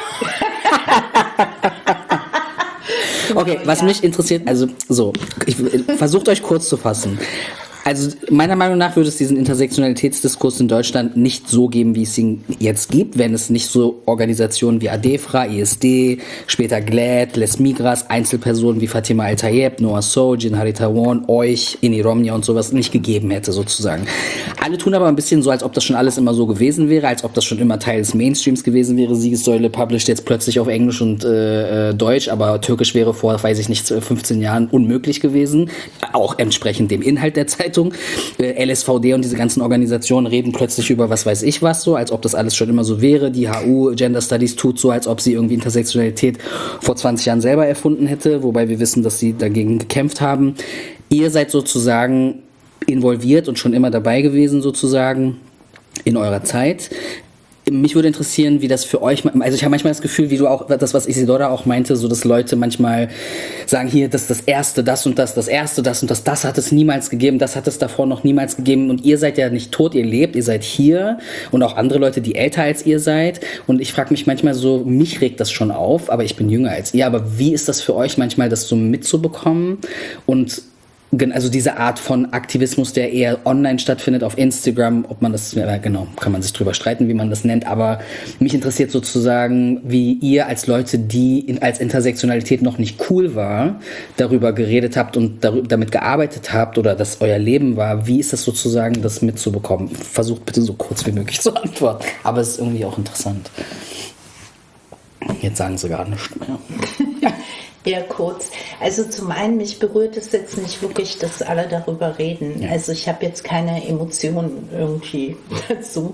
S2: Okay, was mich interessiert, also so, versucht euch kurz zu fassen. Also meiner Meinung nach würde es diesen Intersektionalitätsdiskurs in Deutschland nicht so geben, wie es ihn jetzt gibt, wenn es nicht so Organisationen wie ADEFRA, ISD, später GLAD, Les Migras, Einzelpersonen wie Fatima Al-Tayeb, Noah Sow, Jinhari Tawon, euch, Inni Romnia und sowas nicht gegeben hätte sozusagen. Alle tun aber ein bisschen so, als ob das schon alles immer so gewesen wäre, als ob das schon immer Teil des Mainstreams gewesen wäre. Siegessäule published jetzt plötzlich auf Englisch und Deutsch, aber Türkisch wäre vor, weiß ich nicht, 15 Jahren unmöglich gewesen, auch entsprechend dem Inhalt der Zeitung. LSVD und diese ganzen Organisationen reden plötzlich über was weiß ich was so, als ob das alles schon immer so wäre. Die HU Gender Studies tut so, als ob sie irgendwie Intersektionalität vor 20 Jahren selber erfunden hätte, wobei wir wissen, dass sie dagegen gekämpft haben. Ihr seid sozusagen involviert und schon immer dabei gewesen sozusagen. in eurer Zeit. Mich würde interessieren, wie das für euch, also ich habe manchmal das Gefühl, wie du auch, das, was Isidora auch meinte, so dass Leute manchmal sagen, hier, das ist das Erste, das und das Erste, das und das hat es niemals gegeben, das hat es davor noch niemals gegeben und ihr seid ja nicht tot, ihr lebt, ihr seid hier und auch andere Leute, die älter als ihr seid und ich frage mich manchmal so, mich regt das schon auf, aber ich bin jünger als ihr, aber wie ist das für euch manchmal, das so mitzubekommen und also diese Art von Aktivismus, der eher online stattfindet, auf Instagram, ob man das, genau, kann man sich drüber streiten, wie man das nennt, aber mich interessiert sozusagen, wie ihr als Leute, die als Intersektionalität noch nicht cool war, darüber geredet habt und damit gearbeitet habt oder das euer Leben war, wie ist das sozusagen, das mitzubekommen? Versucht bitte so kurz wie möglich zu antworten, aber es ist irgendwie auch interessant. Jetzt sagen sie gar nichts mehr.
S4: Eher kurz. Also zum einen, mich berührt es jetzt nicht wirklich, dass alle darüber reden. Ja. Also ich habe jetzt keine Emotionen irgendwie dazu.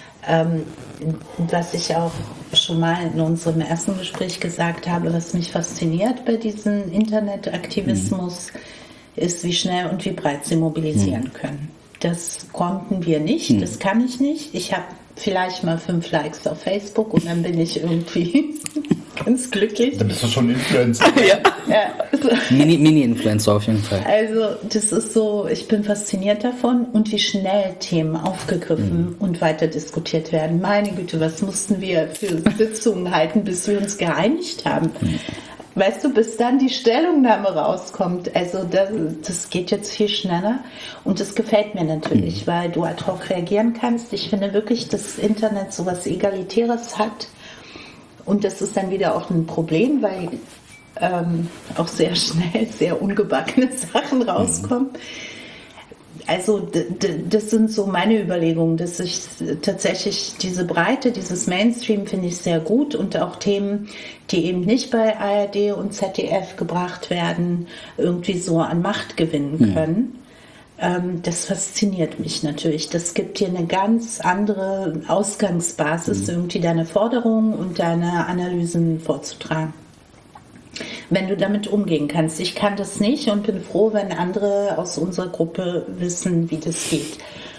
S4: Was ich auch schon mal in unserem ersten Gespräch gesagt habe, was mich fasziniert bei diesem Internetaktivismus, ist, wie schnell und wie breit sie mobilisieren können. Das konnten wir nicht, das kann ich nicht. Ich habe vielleicht mal 5 Likes auf Facebook und dann bin ich irgendwie ganz glücklich.
S3: Dann bist du schon Influencer.
S4: Ja.
S2: Mini-Influencer auf jeden Fall.
S4: Also das ist so, ich bin fasziniert davon und wie schnell Themen aufgegriffen und weiter diskutiert werden. Meine Güte, was mussten wir für Sitzungen halten, bis wir uns geeinigt haben. Weißt du, bis dann die Stellungnahme rauskommt. Also das geht jetzt viel schneller und das gefällt mir natürlich, weil du ad hoc reagieren kannst. Ich finde wirklich, dass das Internet so was Egalitäres hat und das ist dann wieder auch ein Problem, weil auch sehr schnell sehr ungebackene Sachen rauskommen. Also das sind so meine Überlegungen, dass ich tatsächlich diese Breite, dieses Mainstream finde ich sehr gut und auch Themen, die eben nicht bei ARD und ZDF gebracht werden, irgendwie so an Macht gewinnen können. Das fasziniert mich natürlich. Das gibt dir eine ganz andere Ausgangsbasis, irgendwie deine Forderungen und deine Analysen vorzutragen. Wenn du damit umgehen kannst. Ich kann das nicht und bin froh, wenn andere aus unserer Gruppe wissen, wie das geht.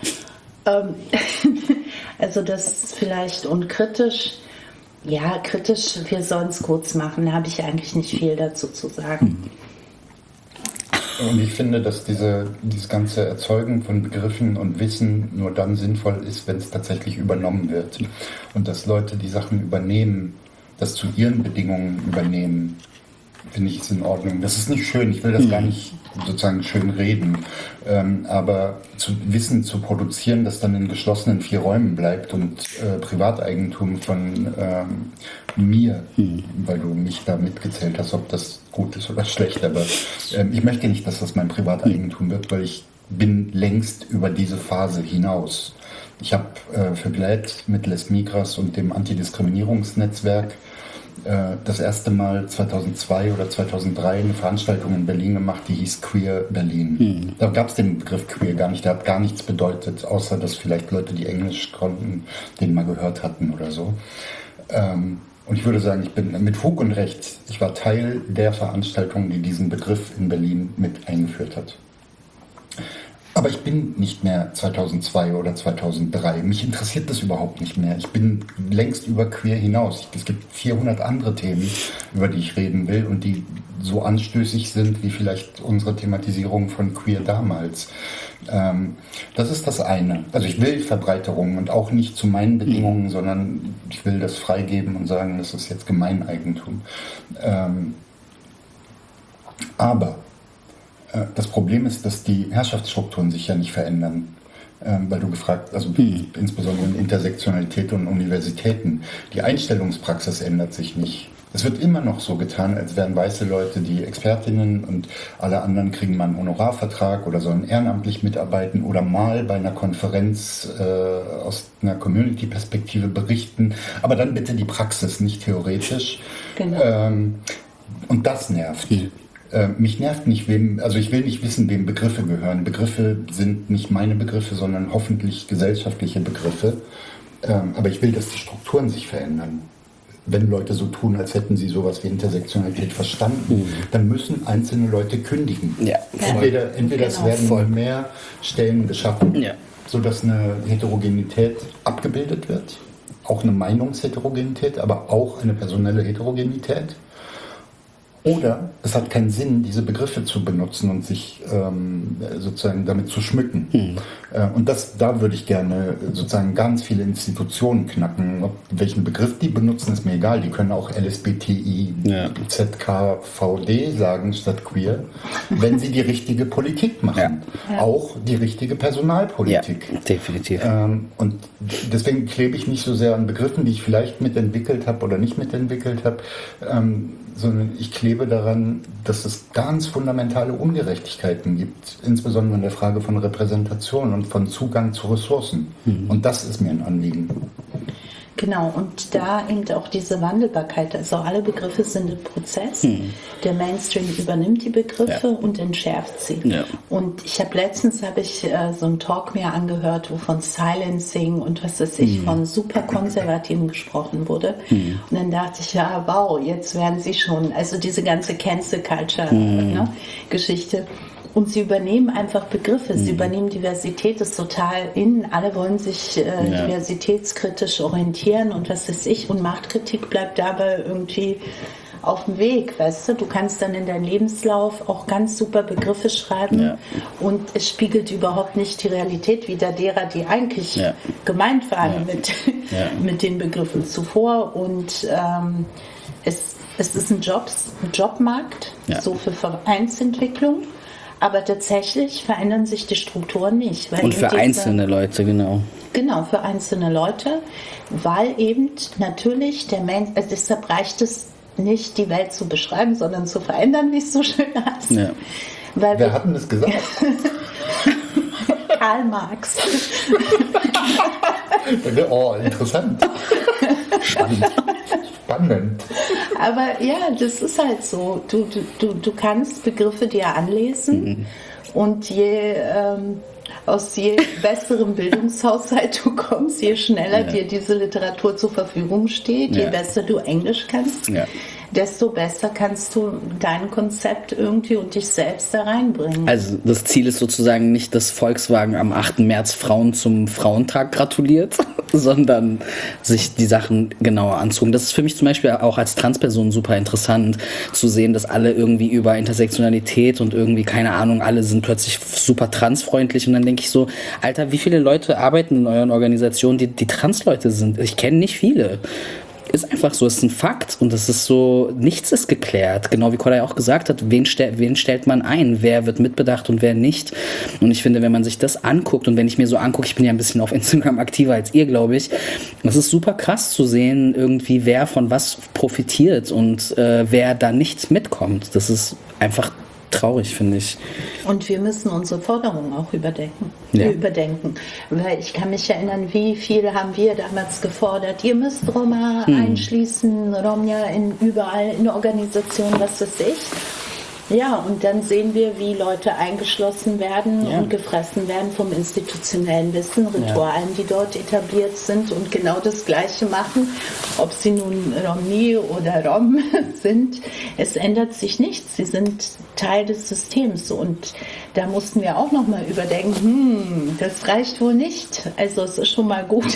S4: Also das vielleicht unkritisch. Ja, kritisch, wir sollen es kurz machen. Da habe ich eigentlich nicht viel dazu zu sagen.
S3: Und ich finde, dass dieses ganze Erzeugen von Begriffen und Wissen nur dann sinnvoll ist, wenn es tatsächlich übernommen wird. Und dass Leute die Sachen übernehmen, das zu ihren Bedingungen übernehmen, finde ich, ist in Ordnung. Das ist nicht schön, ich will das gar nicht sozusagen schön reden, aber zu Wissen zu produzieren, das dann in geschlossenen 4 Räumen bleibt und Privateigentum von mir, weil du mich da mitgezählt hast, ob das gut ist oder schlecht, aber ich möchte nicht, dass das mein Privateigentum wird, weil ich bin längst über diese Phase hinaus. Ich habe für GLAAD mit Les Migras und dem Antidiskriminierungsnetzwerk das erste Mal 2002 oder 2003 eine Veranstaltung in Berlin gemacht, die hieß Queer Berlin. Da gab es den Begriff Queer gar nicht, der hat gar nichts bedeutet, außer dass vielleicht Leute, die Englisch konnten, den mal gehört hatten oder so. Und ich würde sagen, ich bin mit Fug und Recht, ich war Teil der Veranstaltung, die diesen Begriff in Berlin mit eingeführt hat. Aber ich bin nicht mehr 2002 oder 2003. Mich interessiert das überhaupt nicht mehr. Ich bin längst über Queer hinaus. Es gibt 400 andere Themen, über die ich reden will und die so anstößig sind wie vielleicht unsere Thematisierung von Queer damals. Das ist das eine. Also ich will Verbreiterung und auch nicht zu meinen Bedingungen, sondern ich will das freigeben und sagen, das ist jetzt Gemeineigentum. Aber das Problem ist, dass die Herrschaftsstrukturen sich ja nicht verändern, weil du gefragt, also insbesondere in Intersektionalität und Universitäten, die Einstellungspraxis ändert sich nicht. Es wird immer noch so getan, als wären weiße Leute die Expertinnen und alle anderen kriegen mal einen Honorarvertrag oder sollen ehrenamtlich mitarbeiten oder mal bei einer Konferenz aus einer Community-Perspektive berichten, aber dann bitte die Praxis, nicht theoretisch. Genau. Und das nervt. Mich nervt nicht, also ich will nicht wissen, wem Begriffe gehören. Begriffe sind nicht meine Begriffe, sondern hoffentlich gesellschaftliche Begriffe. Aber ich will, dass die Strukturen sich verändern. Wenn Leute so tun, als hätten sie sowas wie Intersektionalität verstanden, dann müssen einzelne Leute kündigen. Ja. Entweder es werden mehr Stellen geschaffen, sodass eine Heterogenität abgebildet wird, auch eine Meinungsheterogenität, aber auch eine personelle Heterogenität. Oder es hat keinen Sinn, diese Begriffe zu benutzen und sich sozusagen damit zu schmücken. Und da würde ich gerne sozusagen ganz viele Institutionen knacken. Welchen Begriff die benutzen, ist mir egal. Die können auch LSBTI, ZKVD sagen statt queer, wenn sie die richtige Politik machen. Ja. Auch die richtige Personalpolitik.
S2: Ja, definitiv.
S3: Und deswegen klebe ich nicht so sehr an Begriffen, die ich vielleicht mitentwickelt habe oder nicht mitentwickelt habe, sondern ich klebe daran, dass es ganz fundamentale Ungerechtigkeiten gibt, insbesondere in der Frage von Repräsentation und von Zugang zu Ressourcen. Und das ist mir ein Anliegen.
S4: Genau, und da eben auch diese Wandelbarkeit, also alle Begriffe sind im Prozess. Der Mainstream übernimmt die Begriffe und entschärft sie. Ja. Und letztens habe ich so einen Talk mir angehört, wo von Silencing und was weiß ich, von super Konservativen gesprochen wurde. Und dann dachte ich, ja, wow, jetzt werden sie schon, also diese ganze Cancel Culture Geschichte. Und sie übernehmen einfach Begriffe, sie übernehmen Diversität, ist total in. Alle wollen sich diversitätskritisch orientieren und was weiß ich. Und Machtkritik bleibt dabei irgendwie auf dem Weg, weißt du. Du kannst dann in deinem Lebenslauf auch ganz super Begriffe schreiben und es spiegelt überhaupt nicht die Realität wider derer, die eigentlich gemeint waren mit den Begriffen zuvor. Und es ist ein Jobmarkt, so für Vereinsentwicklung. Aber tatsächlich verändern sich die Strukturen nicht.
S2: Und für einzelne Leute, genau.
S4: Genau, für einzelne Leute, weil eben natürlich der Mensch, also deshalb reicht es nicht, die Welt zu beschreiben, sondern zu verändern, wie es so schön heißt.
S3: Ja. Wer hat denn das gesagt?
S4: Karl Marx.
S3: Oh, interessant. Spannend.
S4: Aber ja, das ist halt so. Du kannst Begriffe dir anlesen und aus je besserem Bildungshaushalt du kommst, je schneller dir diese Literatur zur Verfügung steht, je besser du Englisch kannst, desto besser kannst du dein Konzept irgendwie und dich selbst da reinbringen.
S2: Also das Ziel ist sozusagen nicht, dass Volkswagen am 8. März Frauen zum Frauentag gratuliert, sondern sich die Sachen genauer anzugucken. Das ist für mich zum Beispiel auch als Transperson super interessant zu sehen, dass alle irgendwie über Intersektionalität und irgendwie, keine Ahnung, alle sind plötzlich super transfreundlich und dann denke ich so, Alter, wie viele Leute arbeiten in euren Organisationen, die Transleute sind? Ich kenne nicht viele. Ist einfach so, es ist ein Fakt und es ist so, nichts ist geklärt. Genau wie Koray auch gesagt hat, wen stellt man ein, wer wird mitbedacht und wer nicht. Und ich finde, wenn man sich das anguckt und wenn ich mir so angucke, ich bin ja ein bisschen auf Instagram aktiver als ihr, glaube ich, es ist super krass zu sehen, irgendwie wer von was profitiert und wer da nicht mitkommt. Das ist einfach traurig, finde ich.
S4: Und wir müssen unsere Forderungen auch überdenken. Weil ich kann mich erinnern, wie viel haben wir damals gefordert. Ihr müsst Roma einschließen, Romja überall in Organisationen, was weiß ich. Ja, und dann sehen wir, wie Leute eingeschlossen werden und gefressen werden vom institutionellen Wissen, Ritualen, die dort etabliert sind und genau das Gleiche machen, ob sie nun Romni oder Rom sind. Es ändert sich nichts. Sie sind Teil des Systems und da mussten wir auch nochmal überdenken, das reicht wohl nicht. Also es ist schon mal gut,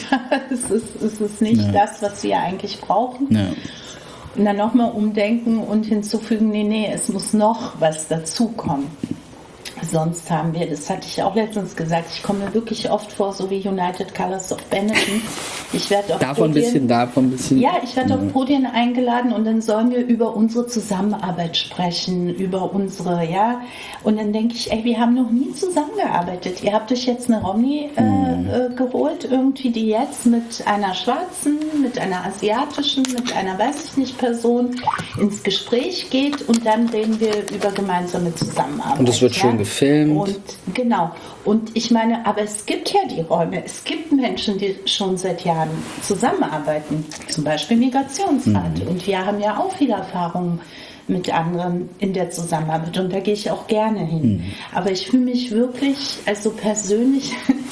S4: es ist nicht das, was wir eigentlich brauchen. Ja. Und dann nochmal umdenken und hinzufügen, nee, es muss noch was dazukommen. Sonst haben wir, das hatte ich auch letztens gesagt, ich komme mir wirklich oft vor, so wie United Colors of Benetton. Ich werde auf
S2: davon ein bisschen.
S4: Ja, ich werde auf Podien eingeladen und dann sollen wir über unsere Zusammenarbeit sprechen, über unsere, und dann denke ich, wir haben noch nie zusammengearbeitet. Ihr habt euch jetzt eine Romni geholt, irgendwie, die jetzt mit einer Schwarzen, mit einer Asiatischen, mit einer, weiß ich nicht, Person ins Gespräch geht und dann reden wir über gemeinsame Zusammenarbeit.
S2: Und es wird schön gefilmt.
S4: Und genau. Und ich meine, aber es gibt ja die Räume. Es gibt Menschen, die schon seit Jahren zusammenarbeiten. Zum Beispiel Migrationsrat. Und wir haben ja auch viele Erfahrungen mit anderen in der Zusammenarbeit. Und da gehe ich auch gerne hin. Aber ich fühle mich wirklich, also persönlich,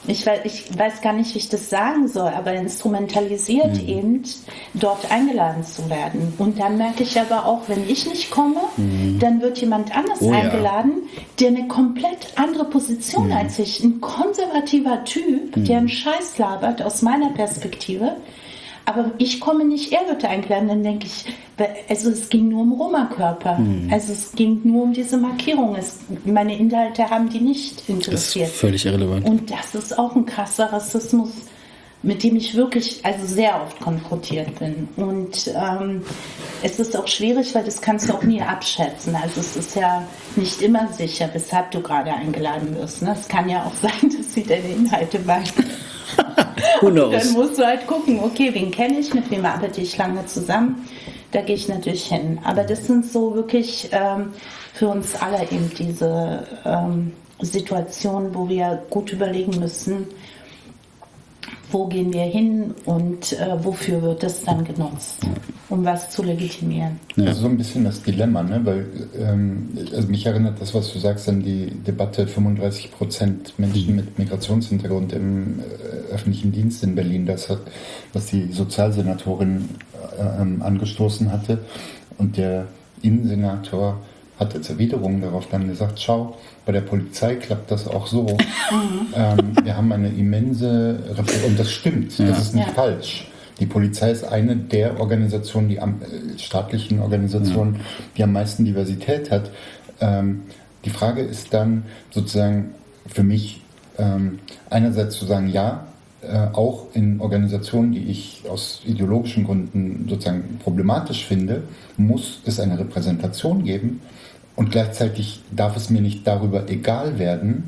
S4: ich weiß gar nicht, wie ich das sagen soll, aber instrumentalisiert eben, dort eingeladen zu werden. Und dann merke ich aber auch, wenn ich nicht komme, dann wird jemand anders eingeladen, der eine komplett andere Position als ich, ein konservativer Typ, der einen Scheiß labert aus meiner Perspektive. Aber ich komme nicht, er wird eingeladen. Dann denke ich, also es ging nur um Roma-Körper. Also es ging nur um diese Markierung. Meine Inhalte haben die nicht interessiert.
S2: Das ist völlig irrelevant.
S4: Und das ist auch ein krasser Rassismus, mit dem ich wirklich sehr oft konfrontiert bin. Und es ist auch schwierig, weil das kannst du auch nie abschätzen. Also es ist ja nicht immer sicher, weshalb du gerade eingeladen wirst. Ne? Es kann ja auch sein, dass sie deine Inhalte weisen.
S2: Who knows?
S4: Dann musst du halt gucken, okay, wen kenne ich, mit wem arbeite ich lange zusammen. Da gehe ich natürlich hin. Aber das sind so wirklich für uns alle eben diese Situationen, wo wir gut überlegen müssen, wo gehen wir hin und wofür wird das dann genutzt, um was zu legitimieren.
S3: Ja. Also so ein bisschen das Dilemma, ne? Weil also mich erinnert das, was du sagst, an die Debatte 35% Menschen mit Migrationshintergrund im öffentlichen Dienst in Berlin, das hat, was die Sozialsenatorin angestoßen hatte. Und der Innensenator hat als Erwiderung darauf dann gesagt, schau, bei der Polizei klappt das auch so. Wir haben eine immense, und das stimmt, das ist nicht falsch. Die Polizei ist eine der Organisationen, die staatlichen Organisationen, die am meisten Diversität hat. Die Frage ist dann sozusagen für mich einerseits zu sagen, ja, auch in Organisationen, die ich aus ideologischen Gründen sozusagen problematisch finde, muss es eine Repräsentation geben. Und gleichzeitig darf es mir nicht darüber egal werden,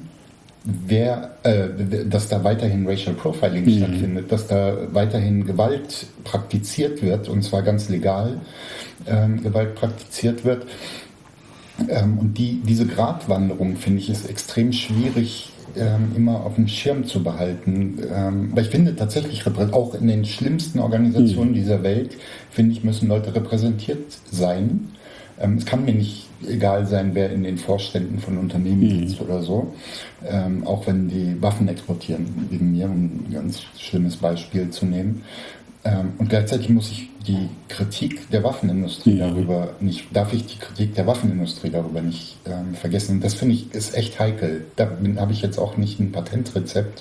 S3: dass da weiterhin Racial Profiling stattfindet, dass da weiterhin Gewalt praktiziert wird, und zwar ganz legal Gewalt praktiziert wird. Und diese Gratwanderung, finde ich, ist extrem schwierig immer auf dem Schirm zu behalten. Weil ich finde tatsächlich, auch in den schlimmsten Organisationen dieser Welt, finde ich, müssen Leute repräsentiert sein. Es kann mir nicht egal sein, wer in den Vorständen von Unternehmen sitzt oder so. Auch wenn die Waffen exportieren, wegen mir, um ein ganz schlimmes Beispiel zu nehmen. Und gleichzeitig muss ich die Kritik der Waffenindustrie darf ich die Kritik der Waffenindustrie darüber nicht vergessen. Und das finde ich ist echt heikel. Da habe ich jetzt auch nicht ein Patentrezept,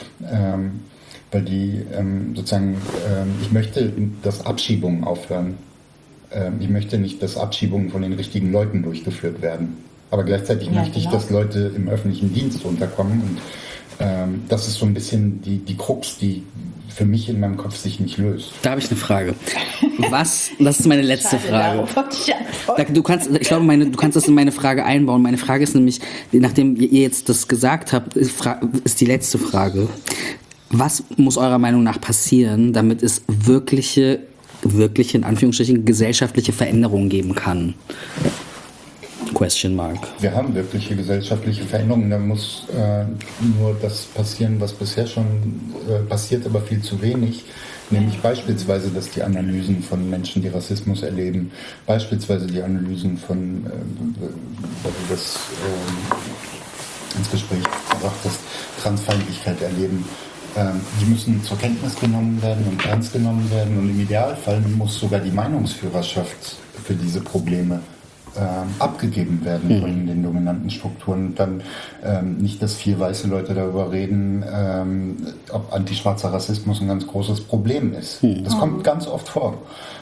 S3: weil die sozusagen, ich möchte, dass Abschiebungen aufhören. Ich möchte nicht, dass Abschiebungen von den richtigen Leuten durchgeführt werden. Aber gleichzeitig möchte ich, dass Leute im öffentlichen Dienst unterkommen. Und das ist so ein bisschen die Krux, die für mich in meinem Kopf sich nicht löst.
S2: Da habe ich eine Frage. Das ist meine letzte Frage. Du kannst das in meine Frage einbauen. Meine Frage ist nämlich, nachdem ihr jetzt das gesagt habt, ist die letzte Frage. Was muss eurer Meinung nach passieren, damit es wirkliche in Anführungsstrichen gesellschaftliche Veränderungen geben kann? Question mark.
S3: Wir haben wirkliche gesellschaftliche Veränderungen. Da muss nur das passieren, was bisher schon passiert, aber viel zu wenig. Nämlich beispielsweise, dass die Analysen von Menschen, die Rassismus erleben, beispielsweise die Analysen von, weil du das ins Gespräch gebracht hast, Transfeindlichkeit erleben, die müssen zur Kenntnis genommen werden und ernst genommen werden. Und im Idealfall muss sogar die Meinungsführerschaft für diese Probleme abgegeben werden von den dominanten Strukturen. Und dann nicht, dass 4 weiße Leute darüber reden, ob antischwarzer Rassismus ein ganz großes Problem ist. Das kommt ganz oft vor.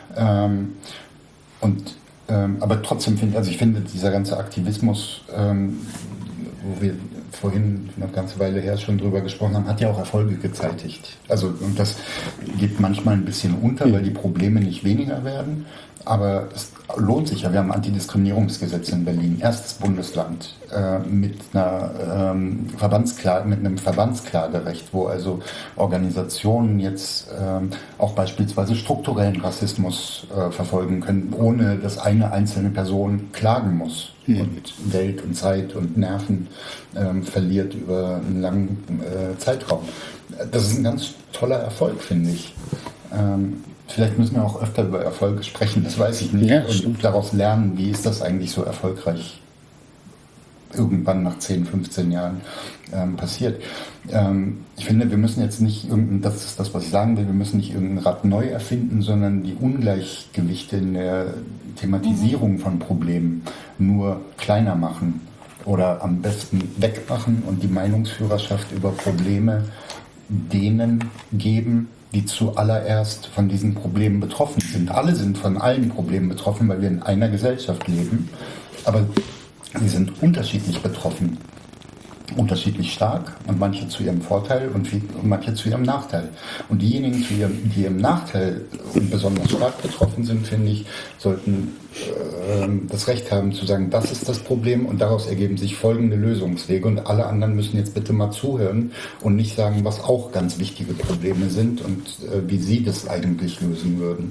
S3: Aber trotzdem ich finde, dieser ganze Aktivismus, wo wir vorhin eine ganze Weile her schon drüber gesprochen haben, hat ja auch Erfolge gezeitigt. Also, und das geht manchmal ein bisschen unter, weil die Probleme nicht weniger werden. Aber es lohnt sich ja. Wir haben ein Antidiskriminierungsgesetz in Berlin, erstes Bundesland, mit einem Verbandsklagerecht, wo also Organisationen jetzt auch beispielsweise strukturellen Rassismus verfolgen können, ohne dass eine einzelne Person klagen muss und Geld und Zeit und Nerven verliert über einen langen Zeitraum. Das ist ein ganz toller Erfolg, finde ich. Vielleicht müssen wir auch öfter über Erfolge sprechen, das weiß ich nicht.
S2: Ja,
S3: und daraus lernen, wie ist das eigentlich so erfolgreich irgendwann nach 10, 15 Jahren passiert. Ich finde, wir müssen jetzt nicht das ist das, was ich sagen will, wir müssen nicht irgendein Rad neu erfinden, sondern die Ungleichgewichte in der Thematisierung von Problemen nur kleiner machen oder am besten wegmachen und die Meinungsführerschaft über Probleme denen geben, die zuallererst von diesen Problemen betroffen sind. Alle sind von allen Problemen betroffen, weil wir in einer Gesellschaft leben, aber sie sind unterschiedlich betroffen. Unterschiedlich stark und manche zu ihrem Vorteil und manche zu ihrem Nachteil. Und diejenigen, die ihrem Nachteil besonders stark betroffen sind, finde ich, sollten das Recht haben zu sagen, das ist das Problem und daraus ergeben sich folgende Lösungswege und alle anderen müssen jetzt bitte mal zuhören und nicht sagen, was auch ganz wichtige Probleme sind und wie sie das eigentlich lösen würden.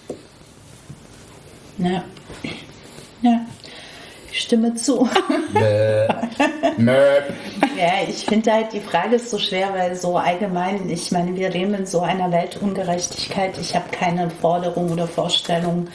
S4: Ja. Ich stimme zu. Ja, ich finde halt, die Frage ist so schwer, weil so allgemein, ich meine, wir leben in so einer Weltungerechtigkeit. Ich habe keine Forderung oder Vorstellung,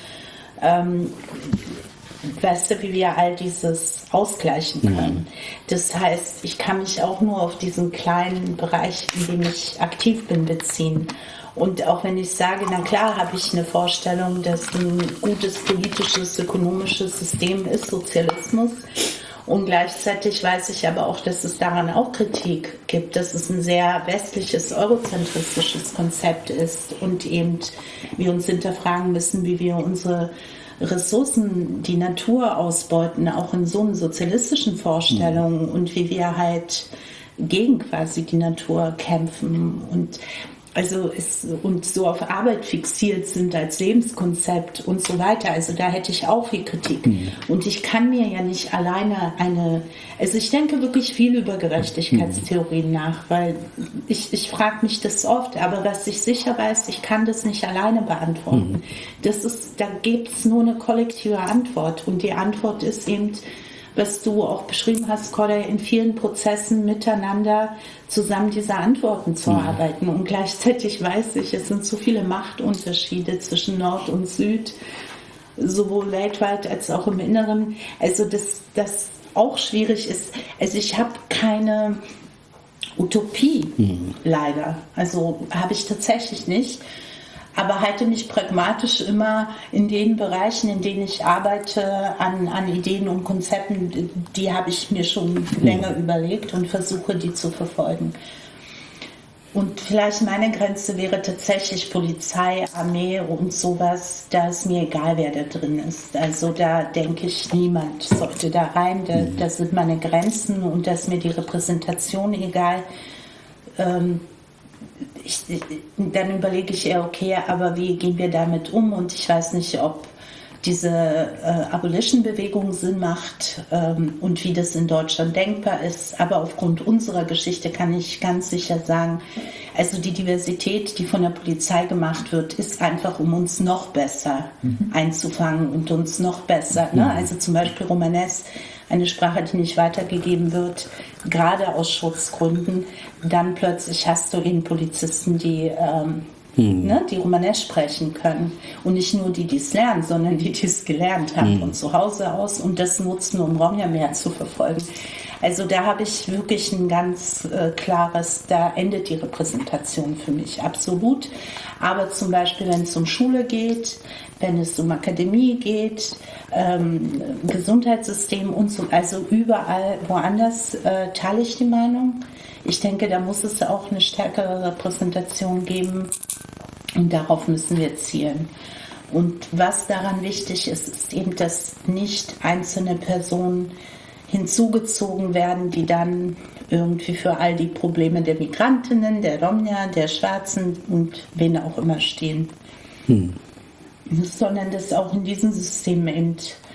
S4: weißt du, wie wir all dieses ausgleichen können. Das heißt, ich kann mich auch nur auf diesen kleinen Bereich, in dem ich aktiv bin, beziehen. Und auch wenn ich sage, na klar, habe ich eine Vorstellung, dass ein gutes politisches, ökonomisches System ist Sozialismus. Und gleichzeitig weiß ich aber auch, dass es daran auch Kritik gibt, dass es ein sehr westliches, eurozentristisches Konzept ist und eben wir uns hinterfragen müssen, wie wir unsere Ressourcen, die Natur ausbeuten, auch in so einer sozialistischen Vorstellung und wie wir halt gegen quasi die Natur kämpfen und und so auf Arbeit fixiert sind als Lebenskonzept und so weiter. Also da hätte ich auch viel Kritik. Und ich kann mir ja nicht alleine ich denke wirklich viel über Gerechtigkeitstheorien nach, weil ich frage mich das oft, aber was ich sicher weiß, ich kann das nicht alleine beantworten. Da gibt es nur eine kollektive Antwort und die Antwort ist eben, was du auch beschrieben hast, Corday, in vielen Prozessen miteinander zusammen diese Antworten zu erarbeiten. Und gleichzeitig weiß ich, es sind so viele Machtunterschiede zwischen Nord und Süd, sowohl weltweit als auch im Inneren. Also das auch schwierig ist. Also ich habe keine Utopie, leider. Also habe ich tatsächlich nicht. Aber halte mich pragmatisch immer in den Bereichen, in denen ich arbeite, an Ideen und Konzepten, die habe ich mir schon länger überlegt und versuche, die zu verfolgen. Und vielleicht meine Grenze wäre tatsächlich Polizei, Armee und sowas, da ist mir egal, wer da drin ist. Also da denke ich, niemand sollte da rein, da sind meine Grenzen und da ist mir die Repräsentation egal. Dann überlege ich eher, okay, aber wie gehen wir damit um? Und ich weiß nicht, ob diese Abolition-Bewegung Sinn macht und wie das in Deutschland denkbar ist. Aber aufgrund unserer Geschichte kann ich ganz sicher sagen, also die Diversität, die von der Polizei gemacht wird, ist einfach, um uns noch besser einzufangen und uns noch besser, ne? Also zum Beispiel Romanes, eine Sprache, die nicht weitergegeben wird, gerade aus Schutzgründen. Dann plötzlich hast du eben Polizisten, die Romanes sprechen können. Und nicht nur die es lernen, sondern die es gelernt haben von zu Hause aus und das nutzen, um Romja mehr zu verfolgen. Also da habe ich wirklich ein ganz klares, da endet die Repräsentation für mich absolut. Aber zum Beispiel, wenn es um Schule geht, wenn es um Akademie geht, Gesundheitssystem und so, also überall woanders teile ich die Meinung. Ich denke, da muss es auch eine stärkere Repräsentation geben und darauf müssen wir zielen. Und was daran wichtig ist, ist eben, dass nicht einzelne Personen hinzugezogen werden, die dann irgendwie für all die Probleme der Migrantinnen, der Romja, der Schwarzen und wen auch immer stehen. Sondern dass auch in diesem System eben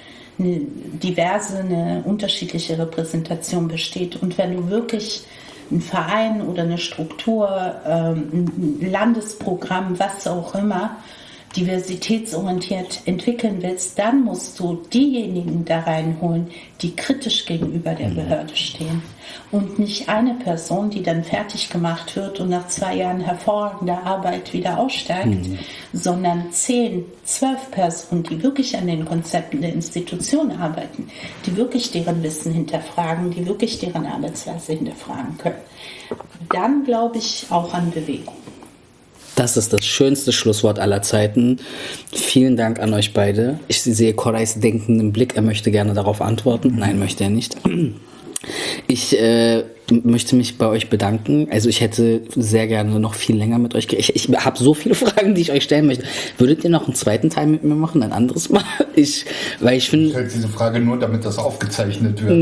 S4: eine unterschiedliche Repräsentation besteht. Und wenn du wirklich einen Verein oder eine Struktur, ein Landesprogramm, was auch immer, diversitätsorientiert entwickeln willst, dann musst du diejenigen da reinholen, die kritisch gegenüber der Behörde stehen. Und nicht eine Person, die dann fertig gemacht wird und nach 2 Jahren hervorragender Arbeit wieder aussteigt, sondern 10, 12 Personen, die wirklich an den Konzepten der Institution arbeiten, die wirklich deren Wissen hinterfragen, die wirklich deren Arbeitsweise hinterfragen können. Dann glaube ich auch an Bewegung.
S2: Das ist das schönste Schlusswort aller Zeiten. Vielen Dank an euch beide. Ich sehe Korays denkenden Blick. Er möchte gerne darauf antworten. Nein, möchte er nicht. Ich möchte mich bei euch bedanken. Also ich hätte sehr gerne noch viel länger mit euch geredet. Ich habe so viele Fragen, die ich euch stellen möchte. Würdet ihr noch einen zweiten Teil mit mir machen? Ein anderes Mal? Weil ich finde...
S3: Ich stelle diese Frage nur, damit das aufgezeichnet wird.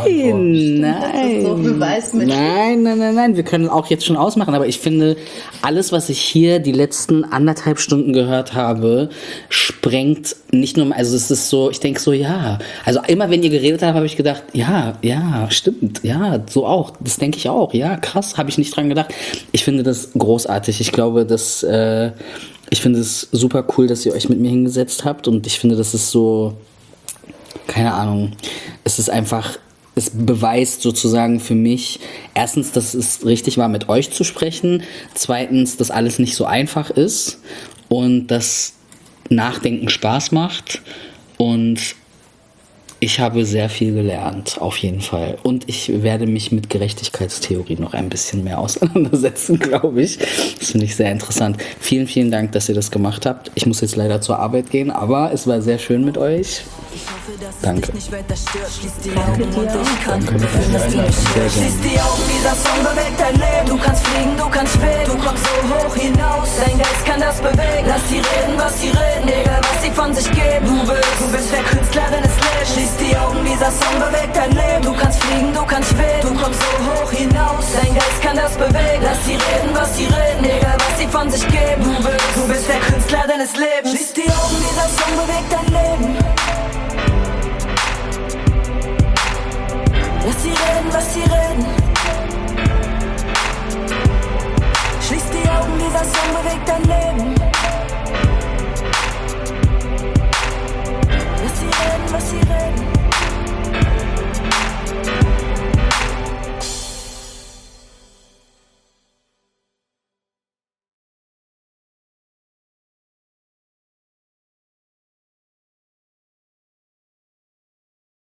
S2: Nein. Wir können auch jetzt schon ausmachen. Aber ich finde, alles, was ich hier die letzten 1,5 Stunden gehört habe, sprengt nicht nur... Also es ist so, ich denke so, ja. Also immer, wenn ihr geredet habt, habe ich gedacht, ja, stimmt. Ja, so auch. Das denke ich auch. Ja, krass, habe ich nicht dran gedacht. Ich finde das großartig. Ich glaube, ich finde es super cool, dass ihr euch mit mir hingesetzt habt und ich finde, das ist so, keine Ahnung, es ist einfach, es beweist sozusagen für mich, erstens, dass es richtig war, mit euch zu sprechen, zweitens, dass alles nicht so einfach ist und dass Nachdenken Spaß macht und ich habe sehr viel gelernt, auf jeden Fall. Und ich werde mich mit Gerechtigkeitstheorie noch ein bisschen mehr auseinandersetzen, glaube ich. Das finde ich sehr interessant. Vielen, vielen Dank, dass ihr das gemacht habt. Ich muss jetzt leider zur Arbeit gehen, aber es war sehr schön mit euch. Danke.
S1: Schließ die Augen, dieser Song bewegt dein Leben. Du kannst fliegen, du kannst schweben, du kommst so hoch hinaus. Dein Geist kann das bewegen. Lass sie reden, was sie reden, egal was sie von sich geben. Du bist der Künstler deines Lebens. Schließ die Augen, dieser Song bewegt dein Leben. Du kannst fliegen, du kannst schweben, du kommst so hoch hinaus. Dein Geist kann das bewegen. Lass sie reden, was sie reden, egal was sie von sich geben. Du bist der Künstler deines Lebens. Schließ die Augen, dieser Song bewegt dein Leben. Lass sie reden, was sie reden. Schließ die Augen, dieser Song bewegt dein Leben. Lass sie reden, was sie reden.